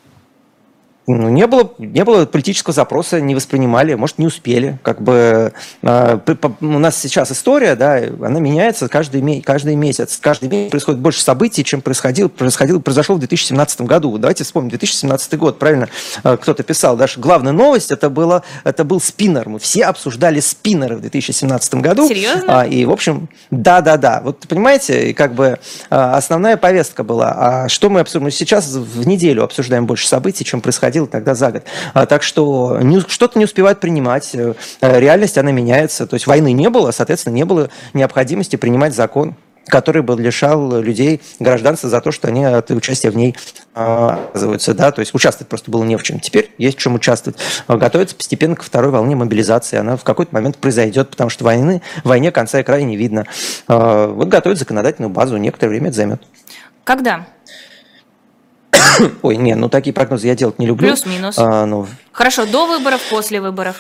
Ну, не было, не было политического запроса, не воспринимали, может, не успели. Как бы, э, у нас сейчас история, да, она меняется каждый, каждый месяц. Каждый месяц происходит больше событий, чем происходило, происходило, произошло в две тысячи семнадцатом году. Давайте вспомним, две тысячи семнадцатый год, правильно э, кто-то писал. Даже главная новость, это, было, это был спиннер. Мы все обсуждали спиннеры в две тысячи семнадцатом году. Серьезно? А, и, в общем, да-да-да. Вот, понимаете, как бы основная повестка была. А что мы обсуждаем? Мы сейчас в неделю обсуждаем больше событий, чем происходило тогда за год. А, так что не, что-то не успевают принимать. Реальность, она меняется. То есть войны не было, соответственно, не было необходимости принимать закон. который бы лишал людей гражданства за то, что они от участия в ней оказываются, да, то есть участвовать просто было не в чем. Теперь есть в чем участвовать. Готовится постепенно к второй волне мобилизации, она в какой-то момент произойдет, потому что войны, войне конца и края не видно. Вот готовят законодательную базу, некоторое время это займет. Когда? Ой, не, ну такие прогнозы я делать не люблю. Плюс-минус. А, ну, Хорошо, до выборов, после выборов?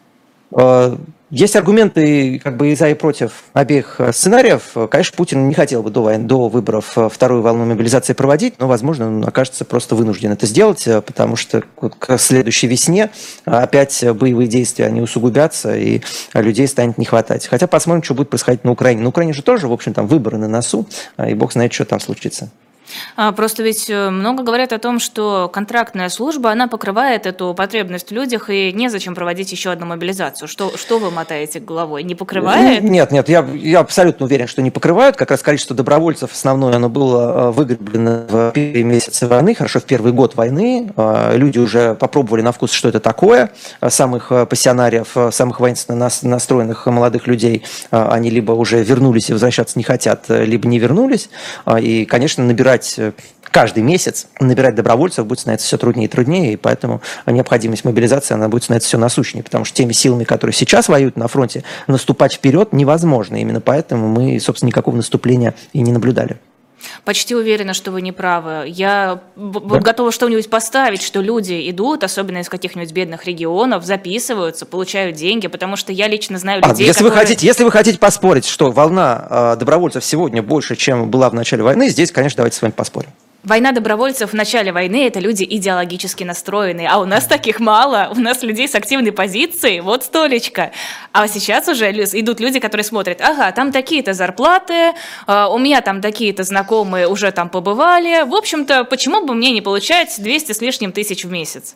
Есть аргументы как бы и за, и против обеих сценариев. Конечно, Путин не хотел бы до, войны, до выборов вторую волну мобилизации проводить, но, возможно, он окажется просто вынужден это сделать, потому что к следующей весне опять боевые действия они усугубятся, и людей станет не хватать. Хотя посмотрим, что будет происходить на Украине. На Украине же тоже, в общем, там выборы на носу, и бог знает, что там случится. Просто ведь много говорят о том, что контрактная служба, она покрывает эту потребность в людях, и незачем проводить еще одну мобилизацию. Что, что вы мотаете головой? Не покрывает? Нет, нет, я, я абсолютно уверен, что не покрывают. Как раз количество добровольцев основное, оно было выгреблено в первые месяцы войны, хорошо, в первый год войны. Люди уже попробовали на вкус, что это такое. Самых пассионариев, самых воинственно настроенных молодых людей, они либо уже вернулись и возвращаться не хотят, либо не вернулись. И, конечно, набирать каждый месяц, набирать добровольцев будет становиться все труднее и труднее, и поэтому необходимость мобилизации, она будет становиться все насущнее, потому что теми силами, которые сейчас воюют на фронте, наступать вперед невозможно. Именно поэтому мы, собственно, никакого наступления и не наблюдали. Почти уверена, что вы не правы. Я Да? готова что-нибудь поставить, что люди идут, особенно из каких-нибудь бедных регионов, записываются, получают деньги, потому что я лично знаю людей, а, если которые... Вы хотите, если вы хотите поспорить, что волна э, добровольцев сегодня больше, чем была в начале войны, здесь, конечно, давайте с вами поспорим. Война добровольцев в начале войны – это люди идеологически настроенные, а у нас таких мало, у нас людей с активной позицией, вот столечко. А сейчас уже идут люди, которые смотрят, ага, там такие-то зарплаты, у меня там такие-то знакомые уже там побывали, в общем-то, почему бы мне не получать двести с лишним тысяч в месяц?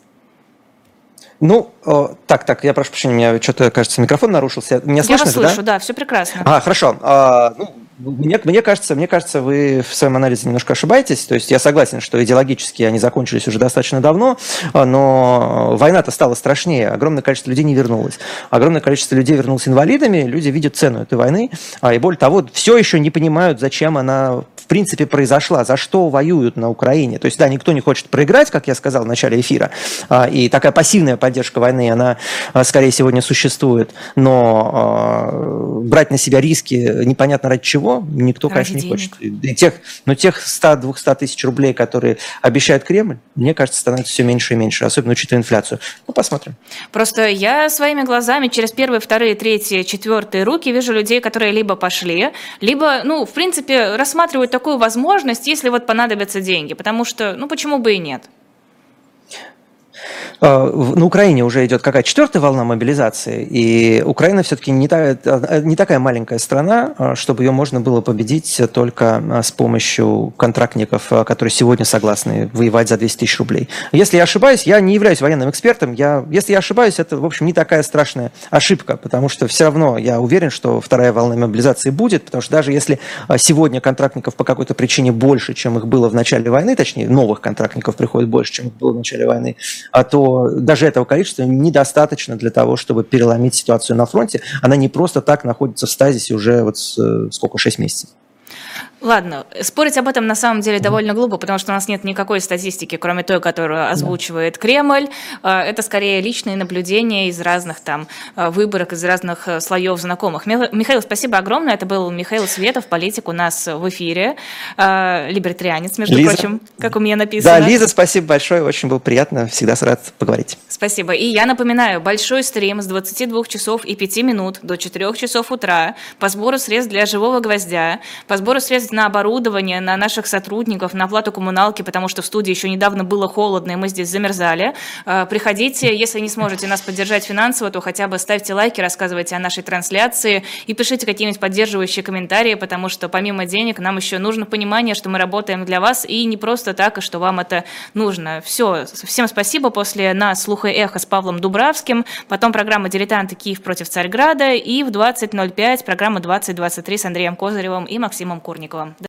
Ну, э, так, так, я прошу прощения, у меня что-то, кажется, микрофон нарушился. Меня слышно? Я вас слышу, да? да, все прекрасно. А, хорошо. А, ну, Мне, мне, кажется, мне кажется, вы в своем анализе немножко ошибаетесь. То есть я согласен, что идеологически они закончились уже достаточно давно, но война-то стала страшнее. Огромное количество людей не вернулось. Огромное количество людей вернулось инвалидами. Люди видят цену этой войны. И более того, все еще не понимают, зачем она в принципе произошла, за что воюют на Украине. То есть, да, никто не хочет проиграть, как я сказал в начале эфира. И такая пассивная поддержка войны, она скорее сегодня существует. Но брать на себя риски непонятно ради чего, никто, ради конечно, не денег. хочет. И тех, но тех сто-двести тысяч рублей, которые обещает Кремль, мне кажется, становится все меньше и меньше, особенно учитывая инфляцию. Ну, посмотрим. Просто я своими глазами через первые, вторые, третьи, четвертые руки вижу людей, которые либо пошли, либо, ну, в принципе, рассматривают такую возможность, если вот понадобятся деньги, потому что, ну, почему бы и нет? На Украине уже идет какая-то четвертая волна мобилизации, и Украина все-таки не, та, не такая маленькая страна, чтобы ее можно было победить только с помощью контрактников, которые сегодня согласны воевать за двести тысяч рублей. Если я ошибаюсь, я не являюсь военным экспертом, я, если я ошибаюсь, это, в общем, не такая страшная ошибка, потому что все равно я уверен, что вторая волна мобилизации будет, потому что даже если сегодня контрактников по какой-то причине больше, чем их было в начале войны, точнее, новых контрактников приходит больше, чем их было в начале войны, то даже этого количества недостаточно для того, чтобы переломить ситуацию на фронте. Она не просто так находится в стазисе уже вот сколько, шесть месяцев. Ладно, спорить об этом на самом деле довольно глупо, потому что у нас нет никакой статистики, кроме той, которую озвучивает Кремль. Это скорее личные наблюдения из разных там выборок, из разных слоев знакомых. Михаил, спасибо огромное. Это был Михаил Светов, политик у нас в эфире. Либертарианец, между Лиза. прочим, как у меня написано. Да, Лиза, спасибо большое, очень было приятно, всегда рад поговорить. Спасибо. И я напоминаю, большой стрим с двадцати двух часов и пяти минут до четырёх часов утра по сбору средств для «Живого гвоздя», по сбору средств на оборудование, на наших сотрудников, на оплату коммуналки, потому что в студии еще недавно было холодно, и мы здесь замерзали. Приходите, если не сможете нас поддержать финансово, то хотя бы ставьте лайки, рассказывайте о нашей трансляции и пишите какие-нибудь поддерживающие комментарии, потому что помимо денег нам еще нужно понимание, что мы работаем для вас, и не просто так, и что вам это нужно. Все, всем спасибо. После нас «Слух и эхо» с Павлом Дубравским, потом программа «Дилетанты. Киев против Царьграда», и в двадцать ноль пять программа «двадцать двадцать три» с Андреем Козыревым и Максимом Курниковым.